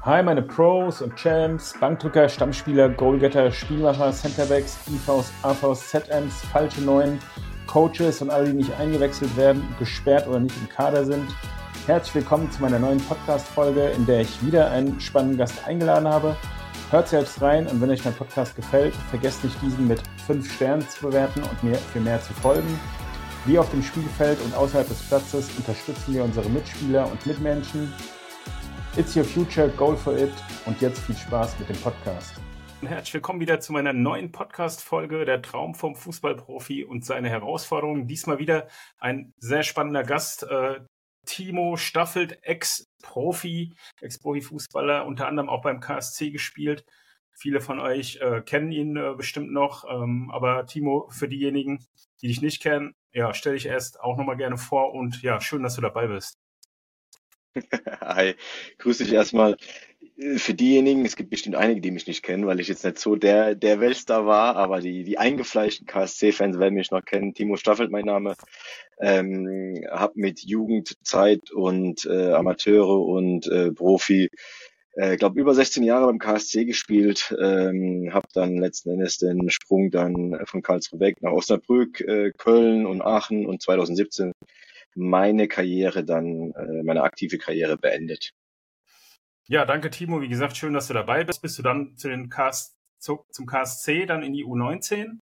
Hi meine Pros und Champs, Bankdrücker, Stammspieler, Goalgetter, Spielmacher, Centerbacks, IVs, AVs, ZMs, falsche Neuen, Coaches und alle, die nicht eingewechselt werden, gesperrt oder nicht im Kader sind. Herzlich willkommen zu meiner neuen Podcast-Folge, in der ich wieder einen spannenden Gast eingeladen habe. Hört selbst rein und wenn euch mein Podcast gefällt, vergesst nicht, diesen mit 5 Sternen zu bewerten und mir für mehr zu folgen. Wie auf dem Spielfeld und außerhalb des Platzes unterstützen wir unsere Mitspieler und Mitmenschen. It's your future, goal for it. Und jetzt viel Spaß mit dem Podcast. Herzlich willkommen wieder zu meiner neuen Podcast-Folge, der Traum vom Fußballprofi und seine Herausforderungen. Diesmal wieder ein sehr spannender Gast, Timo Staffelt, Ex-Profi-Fußballer, unter anderem auch beim KSC gespielt. Viele von euch kennen ihn bestimmt noch, aber Timo, für diejenigen, die dich nicht kennen, ja, stell dich erst auch nochmal gerne vor und ja, schön, dass du dabei bist. Hi, grüß dich erstmal. Für diejenigen, es gibt bestimmt einige, die mich nicht kennen, weil ich jetzt nicht so der Weltstar war, aber die eingefleischten KSC-Fans werden mich noch kennen. Timo Staffelt, mein Name. Hab mit Jugend, Zeit und Amateure und Profi, glaube über 16 Jahre beim KSC gespielt. Hab dann letzten Endes den Sprung dann von Karlsruhe weg nach Osnabrück, Köln und Aachen und 2017 meine aktive Karriere beendet. Ja, danke Timo. Wie gesagt, schön, dass du dabei bist. Bist du dann zum KSC, dann in die U19?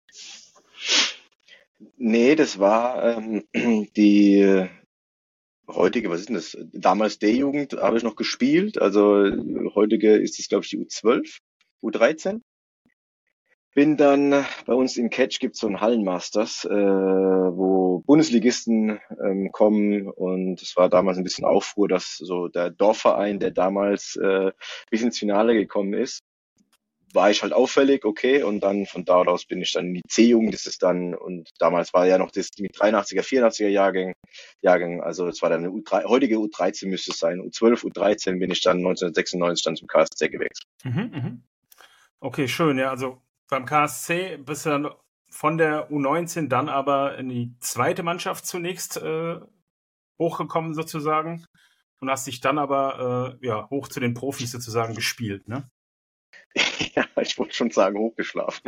Nee, das war die heutige, was ist denn das? Damals D-Jugend habe ich noch gespielt. Also heutige ist es, glaube ich, die U12, U13. Bin dann, bei uns im Catch gibt's so ein Hallenmasters, wo Bundesligisten kommen, und es war damals ein bisschen Aufruhr, dass so der Dorfverein, der damals bis ins Finale gekommen ist, war ich halt auffällig, okay, und dann von dort aus bin ich dann in die C-Jugend, das ist dann, und damals war ja noch das mit 83er, 84er Jahrgang, also es war dann eine heutige U13 müsste es sein, U12, U13 bin ich dann 1996 dann zum KSC gewechselt. Okay, schön, ja, also beim KSC bist du dann von der U19 dann aber in die zweite Mannschaft zunächst hochgekommen sozusagen und hast dich dann aber hoch zu den Profis sozusagen gespielt, ne? Ja, ich wollte schon sagen, hochgeschlafen.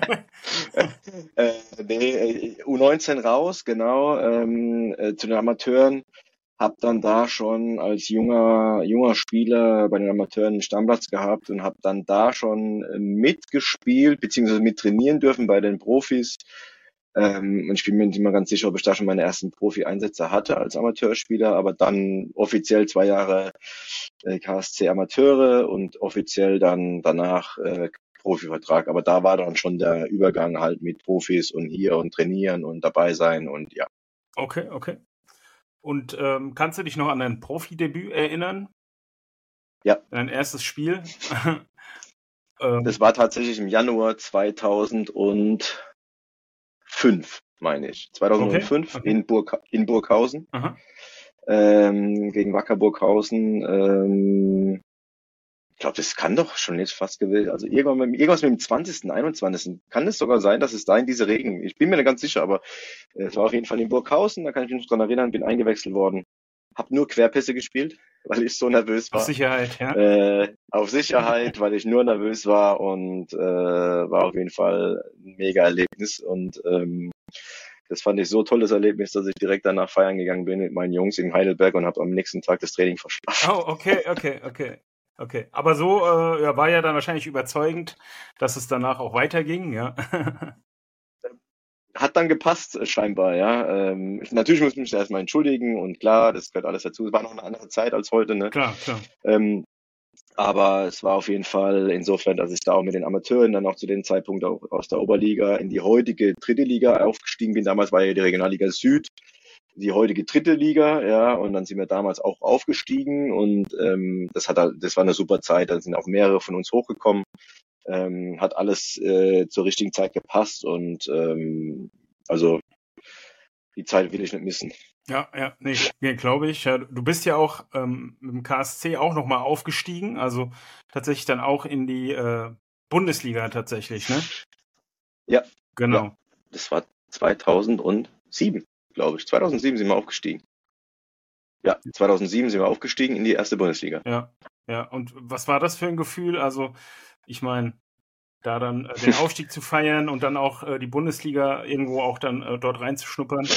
U19 raus, genau, zu den Amateuren. Hab dann da schon als junger Spieler bei den Amateuren einen Stammplatz gehabt und habe dann da schon mitgespielt bzw. mit trainieren dürfen bei den Profis. Und ich bin mir nicht mehr ganz sicher, ob ich da schon meine ersten Profi-Einsätze hatte als Amateurspieler, aber dann offiziell 2 Jahre KSC Amateure und offiziell dann danach Profivertrag. Aber da war dann schon der Übergang halt mit Profis und hier und trainieren und dabei sein und ja. Okay. Und kannst du dich noch an dein Profidebüt erinnern? Ja. Dein erstes Spiel? Das war tatsächlich im Januar 2005, meine ich. 2005 okay. in Burghausen. Gegen Wacker Burghausen. Ich glaube, das kann doch schon jetzt fast gewesen. Also irgendwas mit dem 20., 21. Kann es sogar sein, dass es da in diese Regen. Ich bin mir nicht ganz sicher, aber es war auf jeden Fall in Burghausen. Da kann ich mich noch dran erinnern, bin eingewechselt worden. Hab nur Querpässe gespielt, weil ich so nervös war. Auf Sicherheit, ja. Auf Sicherheit, weil ich nur nervös war, und war auf jeden Fall ein mega Erlebnis. Und das fand ich so tolles Erlebnis, dass ich direkt danach feiern gegangen bin mit meinen Jungs in Heidelberg und habe am nächsten Tag das Training verschlafen. Oh, okay. Aber so war ja dann wahrscheinlich überzeugend, dass es danach auch weiterging, ja. Hat dann gepasst, scheinbar, ja. Natürlich muss ich mich erstmal entschuldigen, und klar, das gehört alles dazu. Es war noch eine andere Zeit als heute, ne? Klar. Aber es war auf jeden Fall insofern, dass ich da auch mit den Amateuren dann auch zu dem Zeitpunkt auch aus der Oberliga in die heutige 3. Liga aufgestiegen bin. Damals war ja die Regionalliga Süd, die heutige 3. Liga, ja, und dann sind wir damals auch aufgestiegen, und das war eine super Zeit. Dann sind auch mehrere von uns hochgekommen. Hat alles zur richtigen Zeit gepasst, und also die Zeit will ich nicht missen. Ja, nee, glaube ich. Ja, du bist ja auch mit dem KSC auch nochmal aufgestiegen, also tatsächlich dann auch in die Bundesliga tatsächlich, ne? Ja. Genau. Ja, das war 2007, glaube ich. 2007 sind wir aufgestiegen. Ja, 2007 sind wir aufgestiegen in die 1. Bundesliga. Ja. Ja, und was war das für ein Gefühl? Also, ich meine, da dann den Aufstieg zu feiern und dann auch die Bundesliga irgendwo auch dann dort reinzuschnuppern.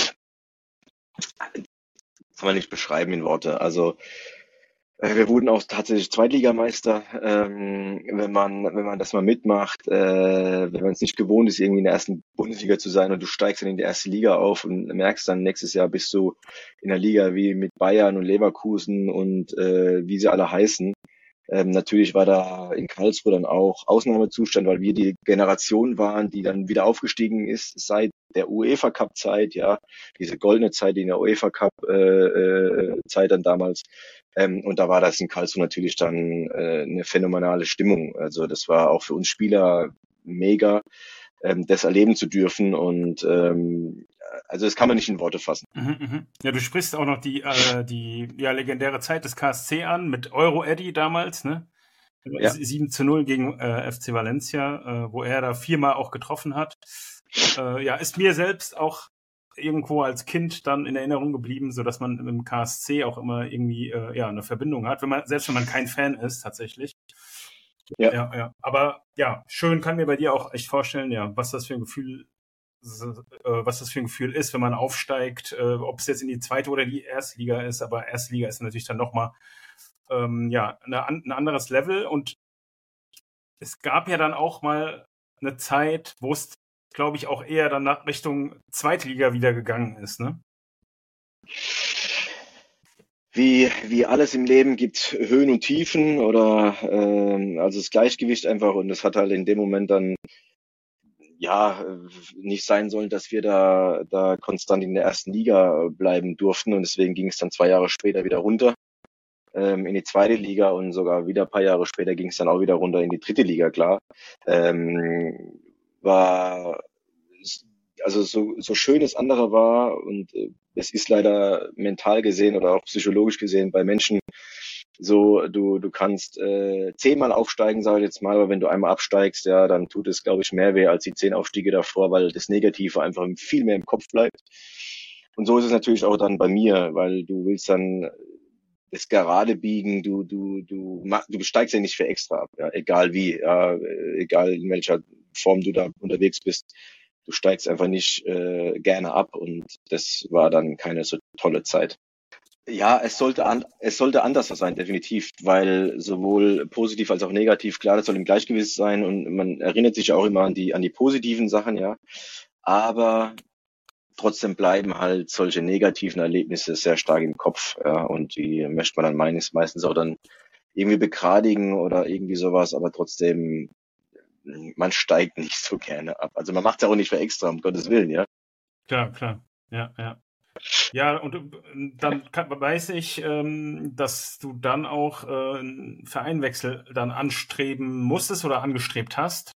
Kann man nicht beschreiben in Worte. Also wir wurden auch tatsächlich Zweitligameister, wenn man das mal mitmacht, wenn man es nicht gewohnt ist, irgendwie in der ersten Bundesliga zu sein und du steigst dann in die erste Liga auf und merkst dann, nächstes Jahr bist du in der Liga wie mit Bayern und Leverkusen und wie sie alle heißen. Natürlich war da in Karlsruhe dann auch Ausnahmezustand, weil wir die Generation waren, die dann wieder aufgestiegen ist seit der UEFA Cup Zeit, ja, diese goldene Zeit, die in der UEFA Cup Zeit dann damals. Und da war das in Karlsruhe natürlich dann eine phänomenale Stimmung. Also das war auch für uns Spieler mega, das erleben zu dürfen. Und also das kann man nicht in Worte fassen. Ja, du sprichst auch noch die legendäre Zeit des KSC an mit Euro-Eddy damals, ne? Ja. 7-0 gegen FC Valencia, wo er da 4-mal auch getroffen hat. Ja, ist mir selbst auch irgendwo als Kind dann in Erinnerung geblieben, so dass man mit dem KSC auch immer irgendwie eine Verbindung hat, selbst wenn man kein Fan ist, tatsächlich. Ja. Aber ja, schön, kann mir bei dir auch echt vorstellen, ja, was das für ein Gefühl ist, wenn man aufsteigt, ob es jetzt in die zweite oder die erste Liga ist, aber erste Liga ist natürlich dann nochmal ein anderes Level, und es gab ja dann auch mal eine Zeit, wo es, glaube ich, auch eher dann nach Richtung zweite Liga wieder gegangen ist, ne? Wie alles im Leben gibt Höhen und Tiefen oder also das Gleichgewicht einfach, und das hat halt in dem Moment dann nicht sein sollen, dass wir da konstant in der ersten Liga bleiben durften, und deswegen ging es dann 2 Jahre später wieder runter in die zweite Liga, und sogar wieder ein paar Jahre später ging es dann auch wieder runter in die dritte Liga, klar. War also so schön es andere war, und es ist leider mental gesehen oder auch psychologisch gesehen bei Menschen so, du kannst 10-mal aufsteigen, sage ich jetzt mal, aber wenn du einmal absteigst, ja, dann tut es, glaube ich, mehr weh als die 10 Aufstiege davor, weil das Negative einfach viel mehr im Kopf bleibt. Und so ist es natürlich auch dann bei mir, weil du willst dann das gerade biegen, du steigst ja nicht für extra ab, ja, egal wie, ja, egal in welcher Form du da unterwegs bist. Du steigst einfach nicht gerne ab, und das war dann keine so tolle Zeit. Ja, es sollte anders sein, definitiv, weil sowohl positiv als auch negativ, klar, das soll im Gleichgewicht sein, und man erinnert sich auch immer an die positiven Sachen, ja. Aber trotzdem bleiben halt solche negativen Erlebnisse sehr stark im Kopf, ja, und die möchte man dann meistens auch dann irgendwie begradigen oder irgendwie sowas, aber trotzdem, man steigt nicht so gerne ab. Also man macht es ja auch nicht für extra, um Gottes Willen, ja. Klar. Ja. Ja, und dann weiß ich, dass du dann auch einen Vereinwechsel dann anstreben musstest oder angestrebt hast.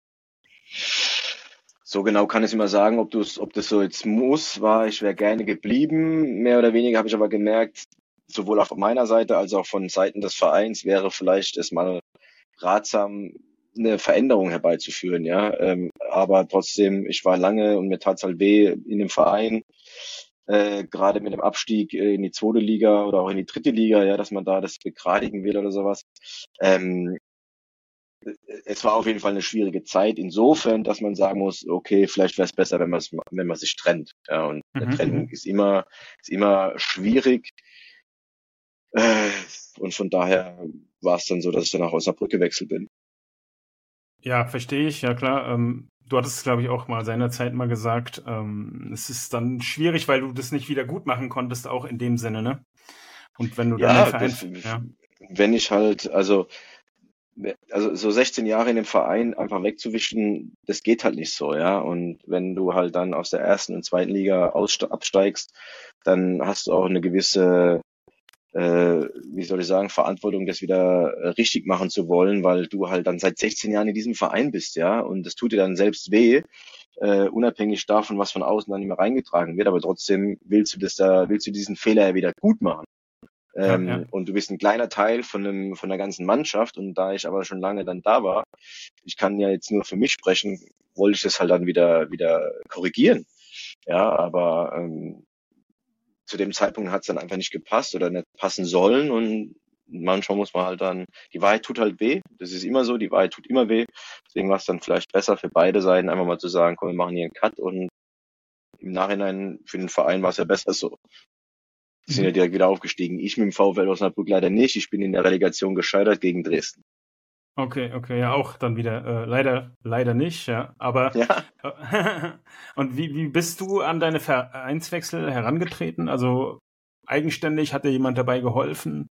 So genau kann ich immer sagen, ob das so jetzt ich wäre gerne geblieben. Mehr oder weniger habe ich aber gemerkt, sowohl auf meiner Seite als auch von Seiten des Vereins wäre vielleicht es mal ratsam, eine Veränderung herbeizuführen, ja. Aber trotzdem, ich war lange, und mir tat's halt weh in dem Verein, gerade mit dem Abstieg in die zweite Liga oder auch in die dritte Liga, ja, dass man da das begradigen will oder sowas. Es war auf jeden Fall eine schwierige Zeit, insofern, dass man sagen muss, okay, vielleicht wäre es besser, wenn man sich trennt. Ja, und eine Trennung ist immer schwierig. Und von daher war es dann so, dass ich dann nach Osnabrück gewechselt bin. Ja, verstehe ich, ja klar. Du hattest, glaube ich, auch mal seinerzeit mal gesagt, es ist dann schwierig, weil du das nicht wieder gut machen konntest, auch in dem Sinne, ne? Und wenn du dann wenn ich halt, also so 16 Jahre in dem Verein einfach wegzuwischen, das geht halt nicht so, ja. Und wenn du halt dann aus der ersten und zweiten Liga absteigst, dann hast du auch eine gewisse, wie soll ich sagen, Verantwortung, das wieder richtig machen zu wollen, weil du halt dann seit 16 Jahren in diesem Verein bist, ja. Und das tut dir dann selbst weh, unabhängig davon, was von außen dann immer reingetragen wird. Aber trotzdem willst du diesen Fehler ja wieder gut machen. Und du bist ein kleiner Teil von der ganzen Mannschaft, und da ich aber schon lange dann da war, ich kann ja jetzt nur für mich sprechen, wollte ich das halt dann wieder korrigieren. Ja, aber zu dem Zeitpunkt hat es dann einfach nicht gepasst oder nicht passen sollen, und manchmal muss man halt dann, die Wahrheit tut halt weh, das ist immer so, die Wahrheit tut immer weh, deswegen war es dann vielleicht besser für beide Seiten, einfach mal zu sagen, komm, wir machen hier einen Cut und im Nachhinein für den Verein war es ja besser so. Die sind ja direkt wieder aufgestiegen. Ich mit dem VfL Osnabrück leider nicht, ich bin in der Relegation gescheitert gegen Dresden. Okay, ja, auch dann wieder leider nicht, ja. Aber Ja. Und wie bist du an deine Vereinswechsel herangetreten? Also eigenständig, hat dir jemand dabei geholfen?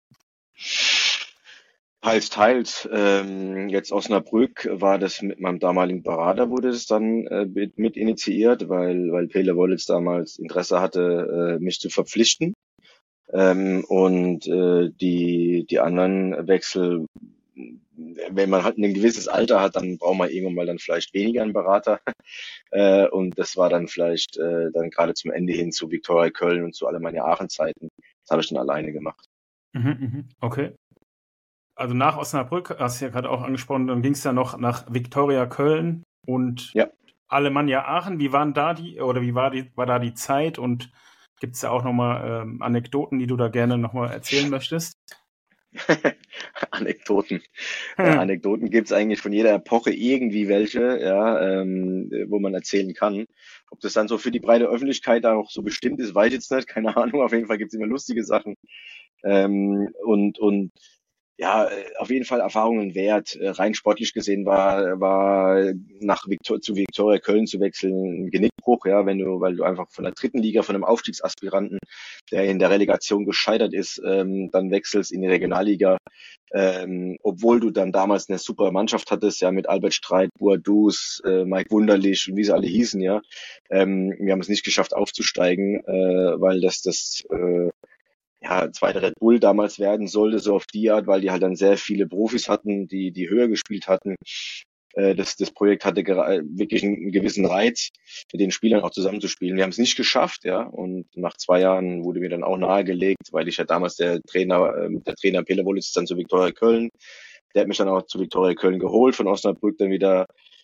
Teils. Jetzt Osnabrück war das mit meinem damaligen Berater, wurde es dann mit initiiert, weil Pele Wollitz damals Interesse hatte, mich zu verpflichten. Und die anderen Wechsel, wenn man halt ein gewisses Alter hat, dann braucht man irgendwann mal dann vielleicht weniger einen Berater. Und das war dann vielleicht dann gerade zum Ende hin zu Viktoria Köln und zu Alemannia Aachen Zeiten. Das habe ich dann alleine gemacht. Okay. Also nach Osnabrück, hast du ja gerade auch angesprochen, dann ging es ja noch nach Viktoria Köln und Ja. Alemannia Aachen. Wie waren da war da die Zeit, und gibt es da auch nochmal Anekdoten, die du da gerne nochmal erzählen möchtest? Anekdoten. Anekdoten gibt's eigentlich von jeder Epoche irgendwie welche, ja, wo man erzählen kann. Ob das dann so für die breite Öffentlichkeit auch so bestimmt ist, weiß ich jetzt nicht, keine Ahnung. Auf jeden Fall gibt's immer lustige Sachen. Und ja, auf jeden Fall Erfahrungen wert. Rein sportlich gesehen war zu Viktoria Köln zu wechseln ein Genickbruch, ja, weil du einfach von der dritten Liga, von einem Aufstiegsaspiranten, der in der Relegation gescheitert ist, dann wechselst in die Regionalliga, obwohl du dann damals eine super Mannschaft hattest, ja, mit Albert Streit, Boadus, Mike Wunderlich und wie sie alle hießen, ja. Wir haben es nicht geschafft aufzusteigen, weil das zweite Red Bull damals werden sollte, so auf die Art, weil die halt dann sehr viele Profis hatten, die höher gespielt hatten. Das Projekt hatte wirklich einen gewissen Reiz, mit den Spielern auch zusammenzuspielen. Wir haben es nicht geschafft, ja, und nach 2 Jahren wurde mir dann auch nahegelegt, weil ich ja damals der Trainer Pele Wollitz dann zu Viktoria Köln, der hat mich dann auch zu Viktoria Köln geholt, von Osnabrück dann wieder,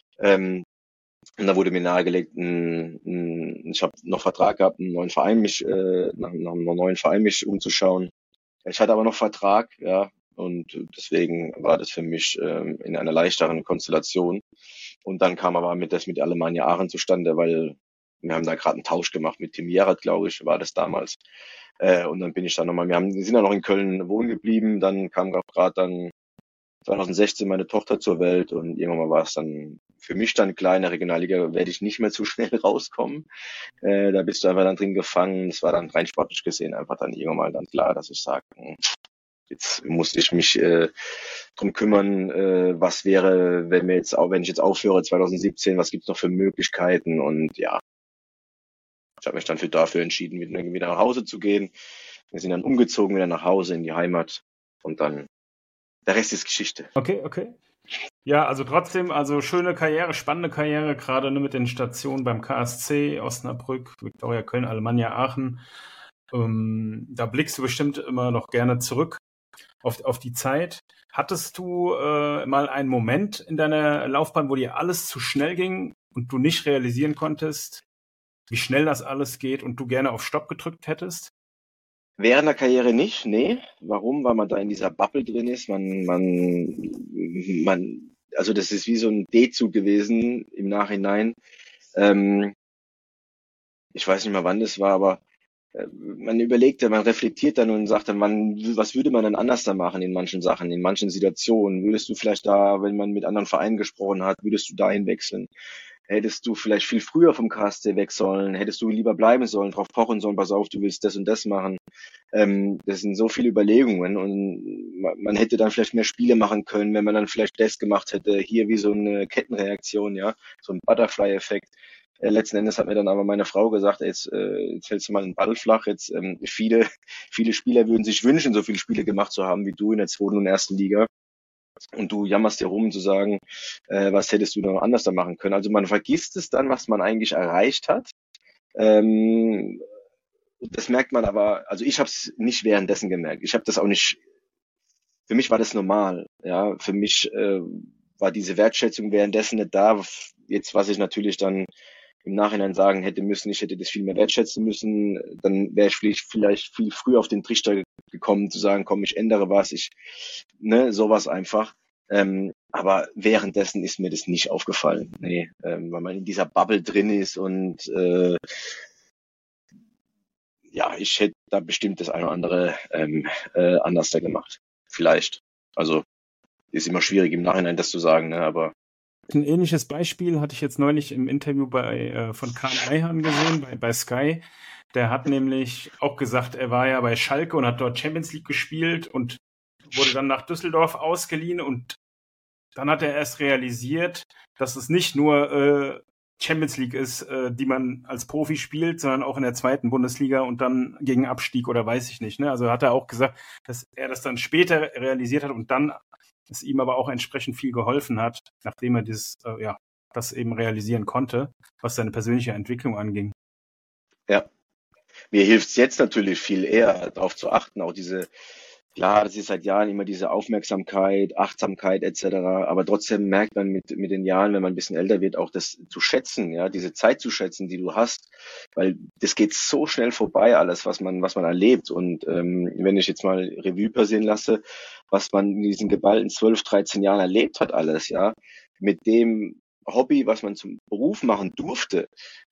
und da wurde mir nahegelegt, ich habe noch Vertrag gehabt, nach einem neuen Verein mich umzuschauen. Ich hatte aber noch Vertrag, ja, und deswegen war das für mich in einer leichteren Konstellation. Und dann kam aber mit Alemannia Aachen zustande, weil wir haben da gerade einen Tausch gemacht mit Tim Jerat, glaube ich, war das damals. Und dann bin ich da nochmal, wir sind dann noch in Köln wohnen geblieben, dann kam gerade dann 2016 meine Tochter zur Welt und irgendwann mal war es dann für mich dann klar, in der Regionalliga werde ich nicht mehr zu schnell rauskommen. Da bist du einfach dann drin gefangen. Es war dann rein sportlich gesehen einfach dann irgendwann mal dann klar, dass ich sage, jetzt muss ich mich drum kümmern, was wäre, wenn ich jetzt aufhöre 2017, was gibt's noch für Möglichkeiten? Und ja, ich habe mich dann dafür entschieden, wieder nach Hause zu gehen. Wir sind dann umgezogen wieder nach Hause in die Heimat und dann der Rest ist Geschichte. Okay. Ja, also trotzdem, also schöne Karriere, spannende Karriere, gerade mit den Stationen beim KSC, Osnabrück, Viktoria Köln, Alemannia Aachen. Da blickst du bestimmt immer noch gerne zurück auf die Zeit. Hattest du mal einen Moment in deiner Laufbahn, wo dir alles zu schnell ging und du nicht realisieren konntest, wie schnell das alles geht und du gerne auf Stopp gedrückt hättest? Während der Karriere nicht, nee. Warum? Weil man da in dieser Bubble drin ist. Also das ist wie so ein D-Zug gewesen im Nachhinein. Ich weiß nicht mehr, wann das war, aber man überlegt, man reflektiert dann und sagt dann, was würde man dann anders da machen in manchen Sachen, in manchen Situationen? Würdest du vielleicht da, wenn man mit anderen Vereinen gesprochen hat, würdest du dahin wechseln? Hättest du vielleicht viel früher vom KSC weg sollen? Hättest du lieber bleiben sollen, drauf pochen sollen, pass auf, du willst das und das machen? Das sind so viele Überlegungen und man hätte dann vielleicht mehr Spiele machen können, wenn man dann vielleicht das gemacht hätte, hier wie so eine Kettenreaktion, ja, so ein Butterfly-Effekt. Letzten Endes hat mir dann aber meine Frau gesagt, jetzt hältst du mal den Ball flach. Jetzt viele Spieler würden sich wünschen, so viele Spiele gemacht zu haben wie du in der zweiten und ersten Liga. Und du jammerst dir rum zu sagen, was hättest du noch anders da machen können. Also man vergisst es dann, was man eigentlich erreicht hat. Das merkt man aber, also ich habe es nicht währenddessen gemerkt. Ich habe das auch nicht, für mich war das normal. Ja, für mich war diese Wertschätzung währenddessen nicht da. Jetzt, was ich natürlich dann im Nachhinein sagen hätte müssen, ich hätte das viel mehr wertschätzen müssen, dann wäre ich vielleicht viel früher auf den Trichter gekommen, zu sagen, komm, ich ändere was, sowas einfach. Aber währenddessen ist mir das nicht aufgefallen. Nee, weil man in dieser Bubble drin ist und ich hätte da bestimmt das eine oder andere anders da gemacht. Vielleicht. Also ist immer schwierig im Nachhinein das zu sagen, ne? Aber ein ähnliches Beispiel hatte ich jetzt neulich im Interview von Karl Eihan gesehen bei Sky. Der hat nämlich auch gesagt, er war ja bei Schalke und hat dort Champions League gespielt und wurde dann nach Düsseldorf ausgeliehen und dann hat er erst realisiert, dass es nicht nur Champions League ist, die man als Profi spielt, sondern auch in der zweiten Bundesliga und dann gegen Abstieg oder weiß ich nicht. Ne? Also hat er auch gesagt, dass er das dann später realisiert hat und dann es ihm aber auch entsprechend viel geholfen hat, nachdem er das eben realisieren konnte, was seine persönliche Entwicklung anging. ja, mir hilft es jetzt natürlich viel eher, darauf zu achten, auch klar, das ist seit Jahren immer diese Aufmerksamkeit, Achtsamkeit etc. Aber trotzdem merkt man mit den Jahren, wenn man ein bisschen älter wird, auch das zu schätzen, ja, diese Zeit zu schätzen, die du hast, weil das geht so schnell vorbei, alles, was man erlebt. Und wenn ich jetzt mal Revue passieren lasse, was man in diesen geballten 12, 13 Jahren erlebt hat, alles, ja, mit dem Hobby, was man zum Beruf machen durfte,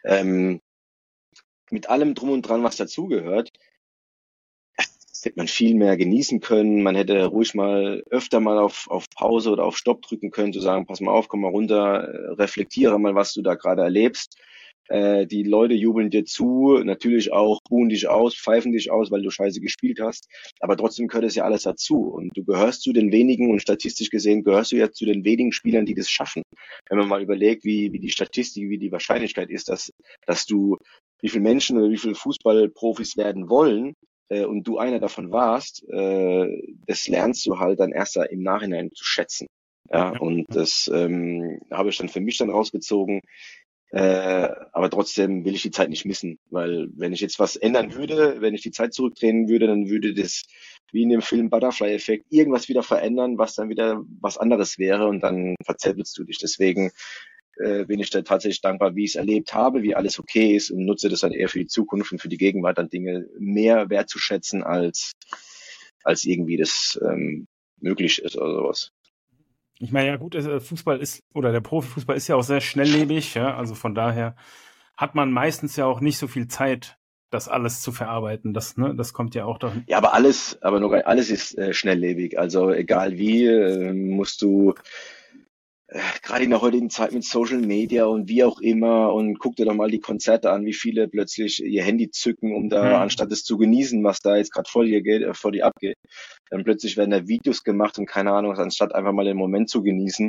mit allem drum und dran, was dazugehört, hätte man viel mehr genießen können. Man hätte ruhig mal öfter mal auf Pause oder auf Stopp drücken können, zu sagen, pass mal auf, komm mal runter, reflektiere mal, was du da gerade erlebst. Die Leute jubeln dir zu, natürlich auch buhen dich aus, pfeifen dich aus, weil du scheiße gespielt hast. Aber trotzdem gehört es ja alles dazu. Und du gehörst zu den wenigen, und statistisch gesehen gehörst du ja zu den wenigen Spielern, die das schaffen. Wenn man mal überlegt, wie die Statistik, wie die Wahrscheinlichkeit ist, dass du, wie viele Menschen oder wie viele Fußballprofis werden wollen, und du einer davon warst, das lernst du halt dann erst im Nachhinein zu schätzen. Ja, und das habe ich dann für mich dann rausgezogen. Aber trotzdem will ich die Zeit nicht missen, weil wenn ich jetzt was ändern würde, wenn ich die Zeit zurückdrehen würde, dann würde das wie in dem Film Butterfly-Effekt irgendwas wieder verändern, was dann wieder was anderes wäre und dann verzäppelst du dich. Deswegen bin ich da tatsächlich dankbar, wie ich es erlebt habe, wie alles okay ist und nutze das dann eher für die Zukunft und für die Gegenwart, dann Dinge mehr wertzuschätzen, als irgendwie das möglich ist oder sowas. Ich meine, ja gut, Fußball ist, oder der Profifußball ist ja auch sehr schnelllebig, ja, also von daher hat man meistens ja auch nicht so viel Zeit, das alles zu verarbeiten. Das kommt ja auch da. Ja, aber alles ist schnelllebig. Also egal wie, musst du gerade in der heutigen Zeit mit Social Media und wie auch immer, und guck dir doch mal die Konzerte an, wie viele plötzlich ihr Handy zücken, um da, anstatt es zu genießen, was da jetzt gerade vor dir abgeht, dann plötzlich werden da Videos gemacht und keine Ahnung, anstatt einfach mal den Moment zu genießen.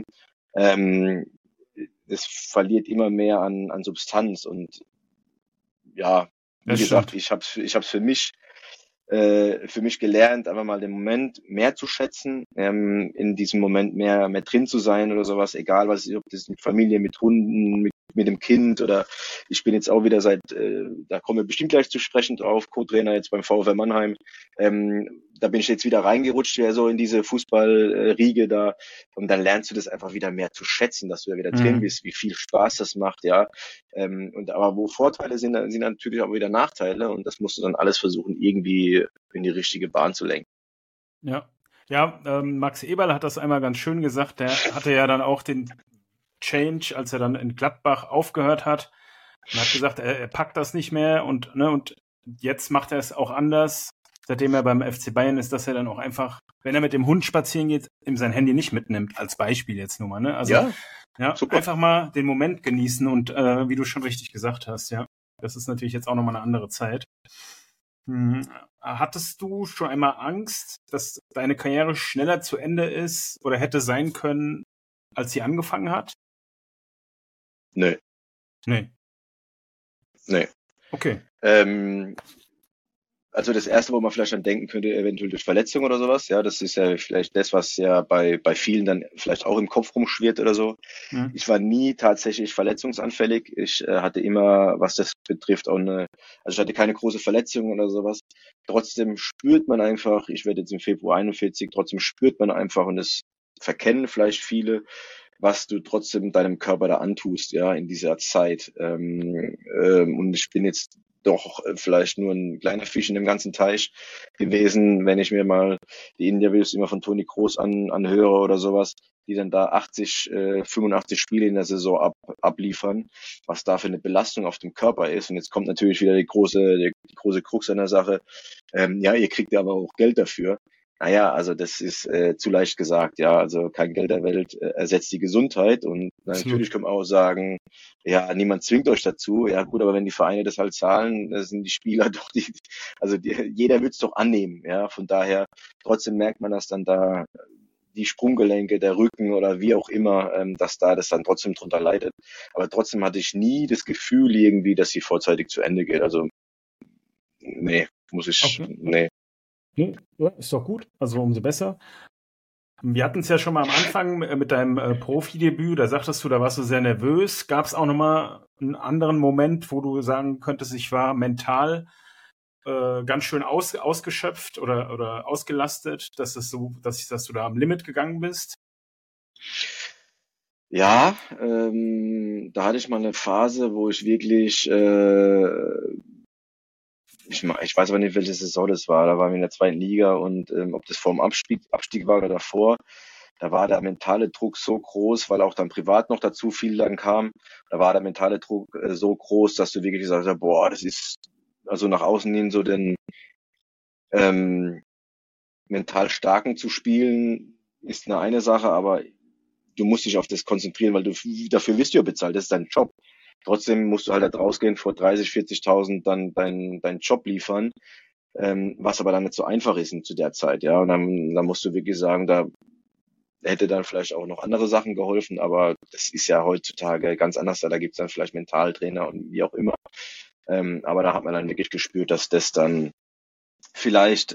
Es verliert immer mehr an Substanz und ja, wie gesagt, ich hab's für mich gelernt, einfach mal den Moment mehr zu schätzen, in diesem Moment mehr drin zu sein oder sowas, egal was, ob das mit Familie, mit Hunden, mit dem Kind, oder ich bin jetzt auch wieder da kommen wir bestimmt gleich zu sprechen drauf, Co-Trainer jetzt beim VfR Mannheim, da bin ich jetzt wieder reingerutscht, ja, so in diese Fußballriege da, und dann lernst du das einfach wieder mehr zu schätzen, dass du da wieder drin bist, wie viel Spaß das macht, ja, aber wo Vorteile sind natürlich auch wieder Nachteile, und das musst du dann alles versuchen, irgendwie in die richtige Bahn zu lenken. Ja, Max Eberl hat das einmal ganz schön gesagt, der hatte ja dann auch den Change, als er dann in Gladbach aufgehört hat, und hat gesagt, er packt das nicht mehr und jetzt macht er es auch anders, seitdem er beim FC Bayern ist, dass er dann auch einfach, wenn er mit dem Hund spazieren geht, ihm sein Handy nicht mitnimmt, als Beispiel jetzt nur mal, ne? Also ja, einfach mal den Moment genießen und wie du schon richtig gesagt hast, ja, das ist natürlich jetzt auch nochmal eine andere Zeit. Hattest du schon einmal Angst, dass deine Karriere schneller zu Ende ist oder hätte sein können, als sie angefangen hat? Nee. Okay. Also das Erste, wo man vielleicht an denken könnte, eventuell durch Verletzung oder sowas, ja, das ist ja vielleicht das, was ja bei vielen dann vielleicht auch im Kopf rumschwirrt oder so. Ich war nie tatsächlich verletzungsanfällig. Ich hatte immer, was das betrifft, also ich hatte keine große Verletzung oder sowas. Trotzdem spürt man einfach, ich werde jetzt im Februar 41, trotzdem spürt man einfach, und das verkennen vielleicht viele, was du trotzdem deinem Körper da antust, ja, in dieser Zeit. Und ich bin jetzt doch vielleicht nur ein kleiner Fisch in dem ganzen Teich gewesen, wenn ich mir mal die Interviews immer von Toni Kroos anhöre oder sowas, die dann da 85 Spiele in der Saison abliefern, was da für eine Belastung auf dem Körper ist. Und jetzt kommt natürlich wieder die große Krux an der Sache. Ja, ihr kriegt ja aber auch Geld dafür. Naja, also das ist zu leicht gesagt, ja. Also kein Geld der Welt ersetzt die Gesundheit. Und natürlich können wir auch sagen, ja, niemand zwingt euch dazu. Ja gut, aber wenn die Vereine das halt zahlen, das sind die Spieler doch jeder wird es doch annehmen, ja. Von daher, trotzdem merkt man, dass dann da die Sprunggelenke, der Rücken oder wie auch immer, dass da das dann trotzdem drunter leidet. Aber trotzdem hatte ich nie das Gefühl irgendwie, dass sie vorzeitig zu Ende geht. Also nee. Nee, ja, ist doch gut, also umso besser. Wir hatten es ja schon mal am Anfang mit deinem Profidebüt, da sagtest du, da warst du sehr nervös. Gab es auch nochmal einen anderen Moment, wo du sagen könntest, ich war mental ganz schön ausgeschöpft oder ausgelastet, dass du da am Limit gegangen bist? Ja, da hatte ich mal eine Phase, wo ich wirklich ich weiß aber nicht, welche Saison das war. Da waren wir in der zweiten Liga und ob das vor dem Abstieg war oder davor, da war der mentale Druck so groß, weil auch dann privat noch dazu viel dann kam. Da war der mentale Druck so groß, dass du wirklich gesagt hast, boah, das ist also nach außen hin so den mental Starken zu spielen, ist eine Sache, aber du musst dich auf das konzentrieren, weil dafür wirst du ja bezahlt, das ist dein Job. Trotzdem musst du halt da rausgehen, vor 30, 40.000 dann deinen Job liefern, was aber dann nicht so einfach ist zu der Zeit, ja. Und dann musst du wirklich sagen, da hätte dann vielleicht auch noch andere Sachen geholfen, aber das ist ja heutzutage ganz anders, da gibt's dann vielleicht Mentaltrainer und wie auch immer. Aber da hat man dann wirklich gespürt, dass das dann vielleicht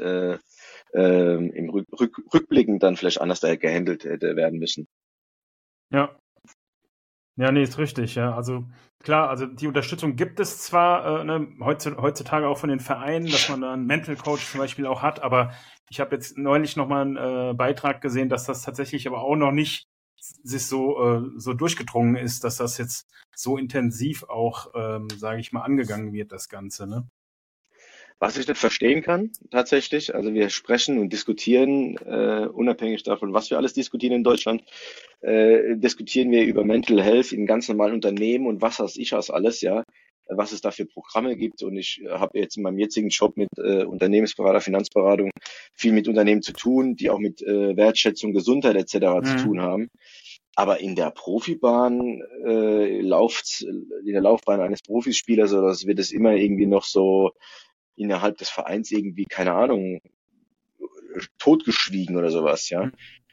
im Rückblickend dann vielleicht anders da gehandelt hätte werden müssen. Ja. Ja, nee, ist richtig, ja. Also klar, also die Unterstützung gibt es zwar heutzutage auch von den Vereinen, dass man da einen Mental Coach zum Beispiel auch hat, aber ich habe jetzt neulich nochmal einen Beitrag gesehen, dass das tatsächlich aber auch noch nicht sich so durchgedrungen ist, dass das jetzt so intensiv auch, sage ich mal, angegangen wird, das Ganze, ne? Was ich nicht verstehen kann, tatsächlich, also wir sprechen und diskutieren, unabhängig davon, was wir alles diskutieren in Deutschland, diskutieren wir über Mental Health in ganz normalen Unternehmen und was weiß ich was alles, ja, was es da für Programme gibt. Und ich habe jetzt in meinem jetzigen Job mit Unternehmensberater, Finanzberatung viel mit Unternehmen zu tun, die auch mit Wertschätzung, Gesundheit etc. zu tun haben. Aber in der Profibahn, in der Laufbahn eines Profispielers, oder das wird es immer irgendwie noch so innerhalb des Vereins irgendwie, keine Ahnung, totgeschwiegen oder sowas, ja.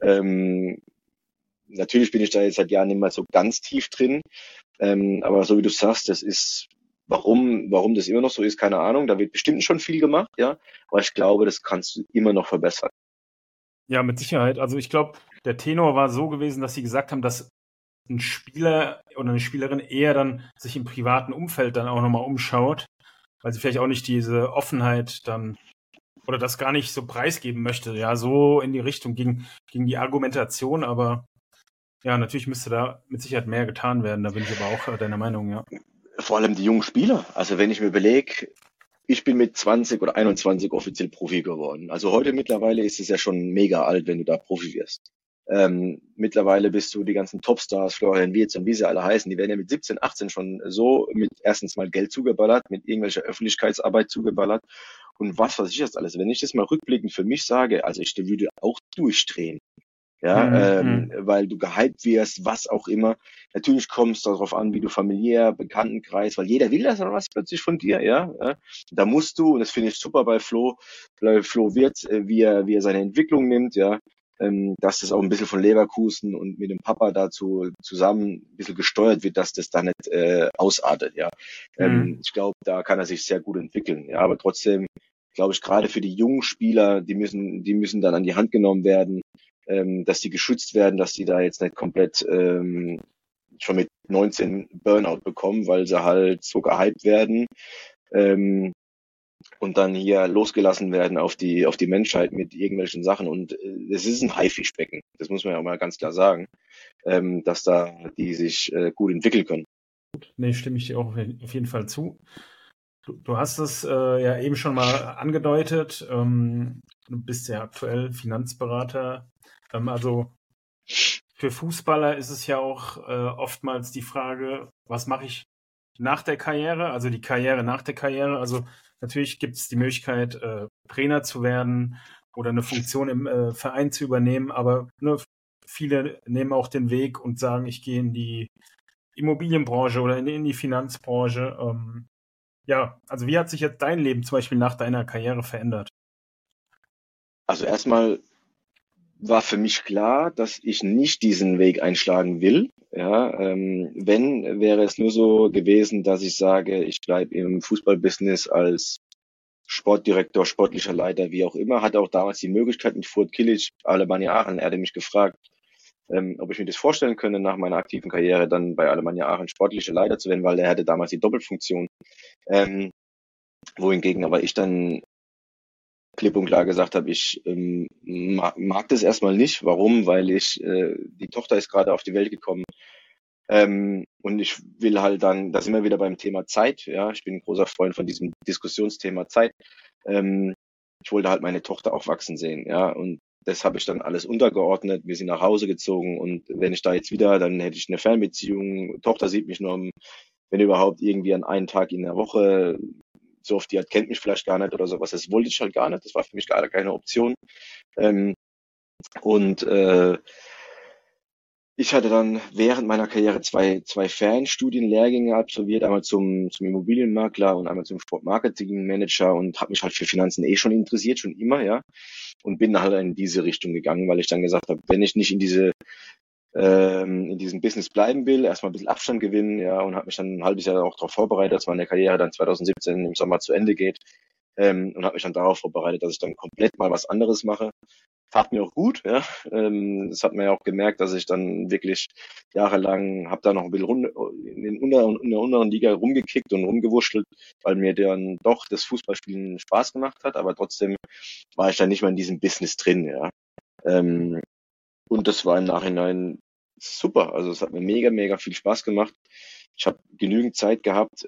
Natürlich bin ich da jetzt seit Jahren nicht mehr so ganz tief drin, aber so wie du sagst, das ist, warum das immer noch so ist, keine Ahnung. Da wird bestimmt schon viel gemacht, ja, aber ich glaube, das kannst du immer noch verbessern. Ja, mit Sicherheit. Also ich glaube, der Tenor war so gewesen, dass sie gesagt haben, dass ein Spieler oder eine Spielerin eher dann sich im privaten Umfeld dann auch nochmal umschaut, weil sie vielleicht auch nicht diese Offenheit dann oder das gar nicht so preisgeben möchte. Ja, so in die Richtung ging die Argumentation, aber ja, natürlich müsste da mit Sicherheit mehr getan werden. Da bin ich aber auch deiner Meinung, ja. Vor allem die jungen Spieler. Also wenn ich mir überlege, ich bin mit 20 oder 21 offiziell Profi geworden. Also heute mittlerweile ist es ja schon mega alt, wenn du da Profi wirst. Mittlerweile bist du die ganzen Topstars, Florian Wirtz und wie sie alle heißen, die werden ja mit 17, 18 schon so mit erstens mal Geld zugeballert, mit irgendwelcher Öffentlichkeitsarbeit zugeballert und was weiß ich jetzt alles. Wenn ich das mal rückblickend für mich sage, also ich würde auch durchdrehen. Ja, weil du gehypt wirst, was auch immer. Natürlich kommst du darauf an, wie du familiär, Bekanntenkreis, weil jeder will das dann was plötzlich von dir, ja. Da musst du, und das finde ich super bei Flo Wirtz, wie er seine Entwicklung nimmt, ja, dass das auch ein bisschen von Leverkusen und mit dem Papa dazu zusammen ein bisschen gesteuert wird, dass das da nicht ausartet, ja. Ich glaube, da kann er sich sehr gut entwickeln, ja, aber trotzdem glaube ich, gerade für die jungen Spieler, die müssen dann an die Hand genommen werden, dass die geschützt werden, dass die da jetzt nicht komplett schon mit 19 Burnout bekommen, weil sie halt so gehypt werden. und dann hier losgelassen werden auf die Menschheit mit irgendwelchen Sachen. Und es ist ein Haifischbecken, das muss man ja auch mal ganz klar sagen, dass da die sich gut entwickeln können. Nee, stimme ich dir auch auf jeden Fall zu. Du hast es ja eben schon mal angedeutet. Du bist ja aktuell Finanzberater. Also für Fußballer ist es ja auch oftmals die Frage, was mache ich nach der Karriere, also die Karriere nach der Karriere. Also natürlich gibt es die Möglichkeit, Trainer zu werden oder eine Funktion im Verein zu übernehmen, aber ne, viele nehmen auch den Weg und sagen, ich gehe in die Immobilienbranche oder in die Finanzbranche. Ja, also wie hat sich jetzt dein Leben zum Beispiel nach deiner Karriere verändert? Also erstmal war für mich klar, dass ich nicht diesen Weg einschlagen will. Ja, wenn, wäre es nur so gewesen, dass ich sage, ich bleibe im Fußballbusiness als Sportdirektor, sportlicher Leiter, wie auch immer. Hatte auch damals die Möglichkeit mit Furt Kilic, Alemannia Aachen. Er hatte mich gefragt, ob ich mir das vorstellen könnte, nach meiner aktiven Karriere dann bei Alemannia Aachen sportlicher Leiter zu werden, weil er hatte damals die Doppelfunktion. Wohingegen aber ich dann klipp und klar gesagt habe, ich mag das erstmal nicht. Warum? Weil die Tochter ist gerade auf die Welt gekommen. Und ich will halt dann, da sind wir wieder beim Thema Zeit, ja, ich bin ein großer Freund von diesem Diskussionsthema Zeit. Ähm, Ich wollte halt meine Tochter auch wachsen sehen, ja, und das habe ich dann alles untergeordnet. Wir sind nach Hause gezogen und wenn ich da jetzt wieder, dann hätte ich eine Fernbeziehung. Tochter sieht mich nur, wenn überhaupt, irgendwie an einen Tag in der Woche. So oft die hat, kennt mich vielleicht gar nicht oder sowas. Das wollte ich halt gar nicht. Das war für mich gar keine Option. Ähm, und ich hatte dann während meiner Karriere zwei Fernstudienlehrgänge absolviert, einmal zum Immobilienmakler und einmal zum Sportmarketing-Manager und habe mich halt für Finanzen schon interessiert, schon immer, ja. Und bin halt in diese Richtung gegangen, weil ich dann gesagt habe, wenn ich nicht in diesem Business bleiben will, erstmal ein bisschen Abstand gewinnen, ja, und habe mich dann ein halbes Jahr auch darauf vorbereitet, dass meine Karriere dann 2017 im Sommer zu Ende geht, und habe mich dann darauf vorbereitet, dass ich dann komplett mal was anderes mache. Tat mir auch gut, ja. Das hat man ja auch gemerkt, dass ich dann wirklich jahrelang habe da noch ein bisschen in der unteren Liga rumgekickt und rumgewurschtelt, weil mir dann doch das Fußballspielen Spaß gemacht hat, aber trotzdem war ich dann nicht mehr in diesem Business drin, ja. Und das war im Nachhinein super. Also es hat mir mega viel Spaß gemacht. Ich habe genügend Zeit gehabt,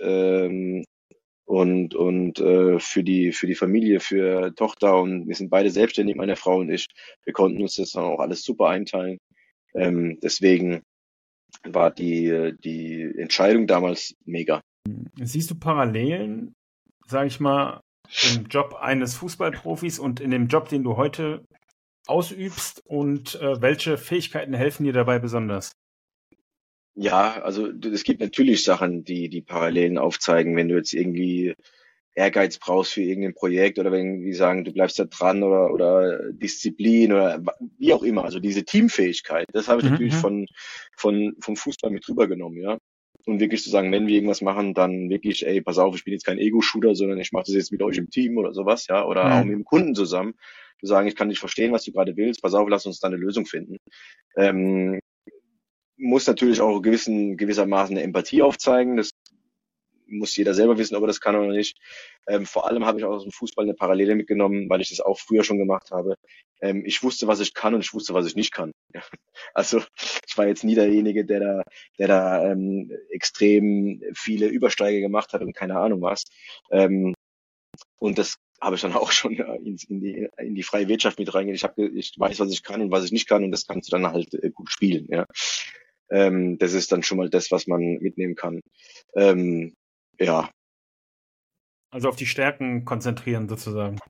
und für die Familie, für Tochter, und wir sind beide selbstständig, meine Frau und ich. Wir konnten uns das dann auch alles super einteilen. Deswegen war die Entscheidung damals mega. Siehst du Parallelen, sage ich mal, im Job eines Fußballprofis und in dem Job, den du heute ausübst, und welche Fähigkeiten helfen dir dabei besonders? Ja, also es gibt natürlich Sachen, die Parallelen aufzeigen, wenn du jetzt irgendwie Ehrgeiz brauchst für irgendein Projekt oder wenn die sagen, du bleibst da dran oder Disziplin oder wie auch immer. Also diese Teamfähigkeit, das habe ich natürlich Mhm. vom Fußball mit rübergenommen, ja. Und wirklich zu sagen, wenn wir irgendwas machen, dann wirklich, ey, pass auf, ich bin jetzt kein Ego-Shooter, sondern ich mache das jetzt mit euch im Team oder sowas, ja, oder auch mit Mhm. dem Kunden zusammen. Zu sagen, ich kann nicht verstehen, was du gerade willst, pass auf, lass uns da eine Lösung finden. Ähm, Muss natürlich auch gewissermaßen eine Empathie aufzeigen. Das muss jeder selber wissen, ob er das kann oder nicht. Vor allem habe ich auch aus dem Fußball eine Parallele mitgenommen, weil ich das auch früher schon gemacht habe. Ich wusste, was ich kann und ich wusste, was ich nicht kann. Ja. Also ich war jetzt nie derjenige, der da extrem viele Übersteige gemacht hat und keine Ahnung was. Und das habe ich dann auch schon in die freie Wirtschaft mit reingegangen. Ich weiß, was ich kann und was ich nicht kann, und das kannst du dann halt gut spielen. Ja. Das ist dann schon mal das, was man mitnehmen kann. Ja, Also auf die Stärken konzentrieren sozusagen.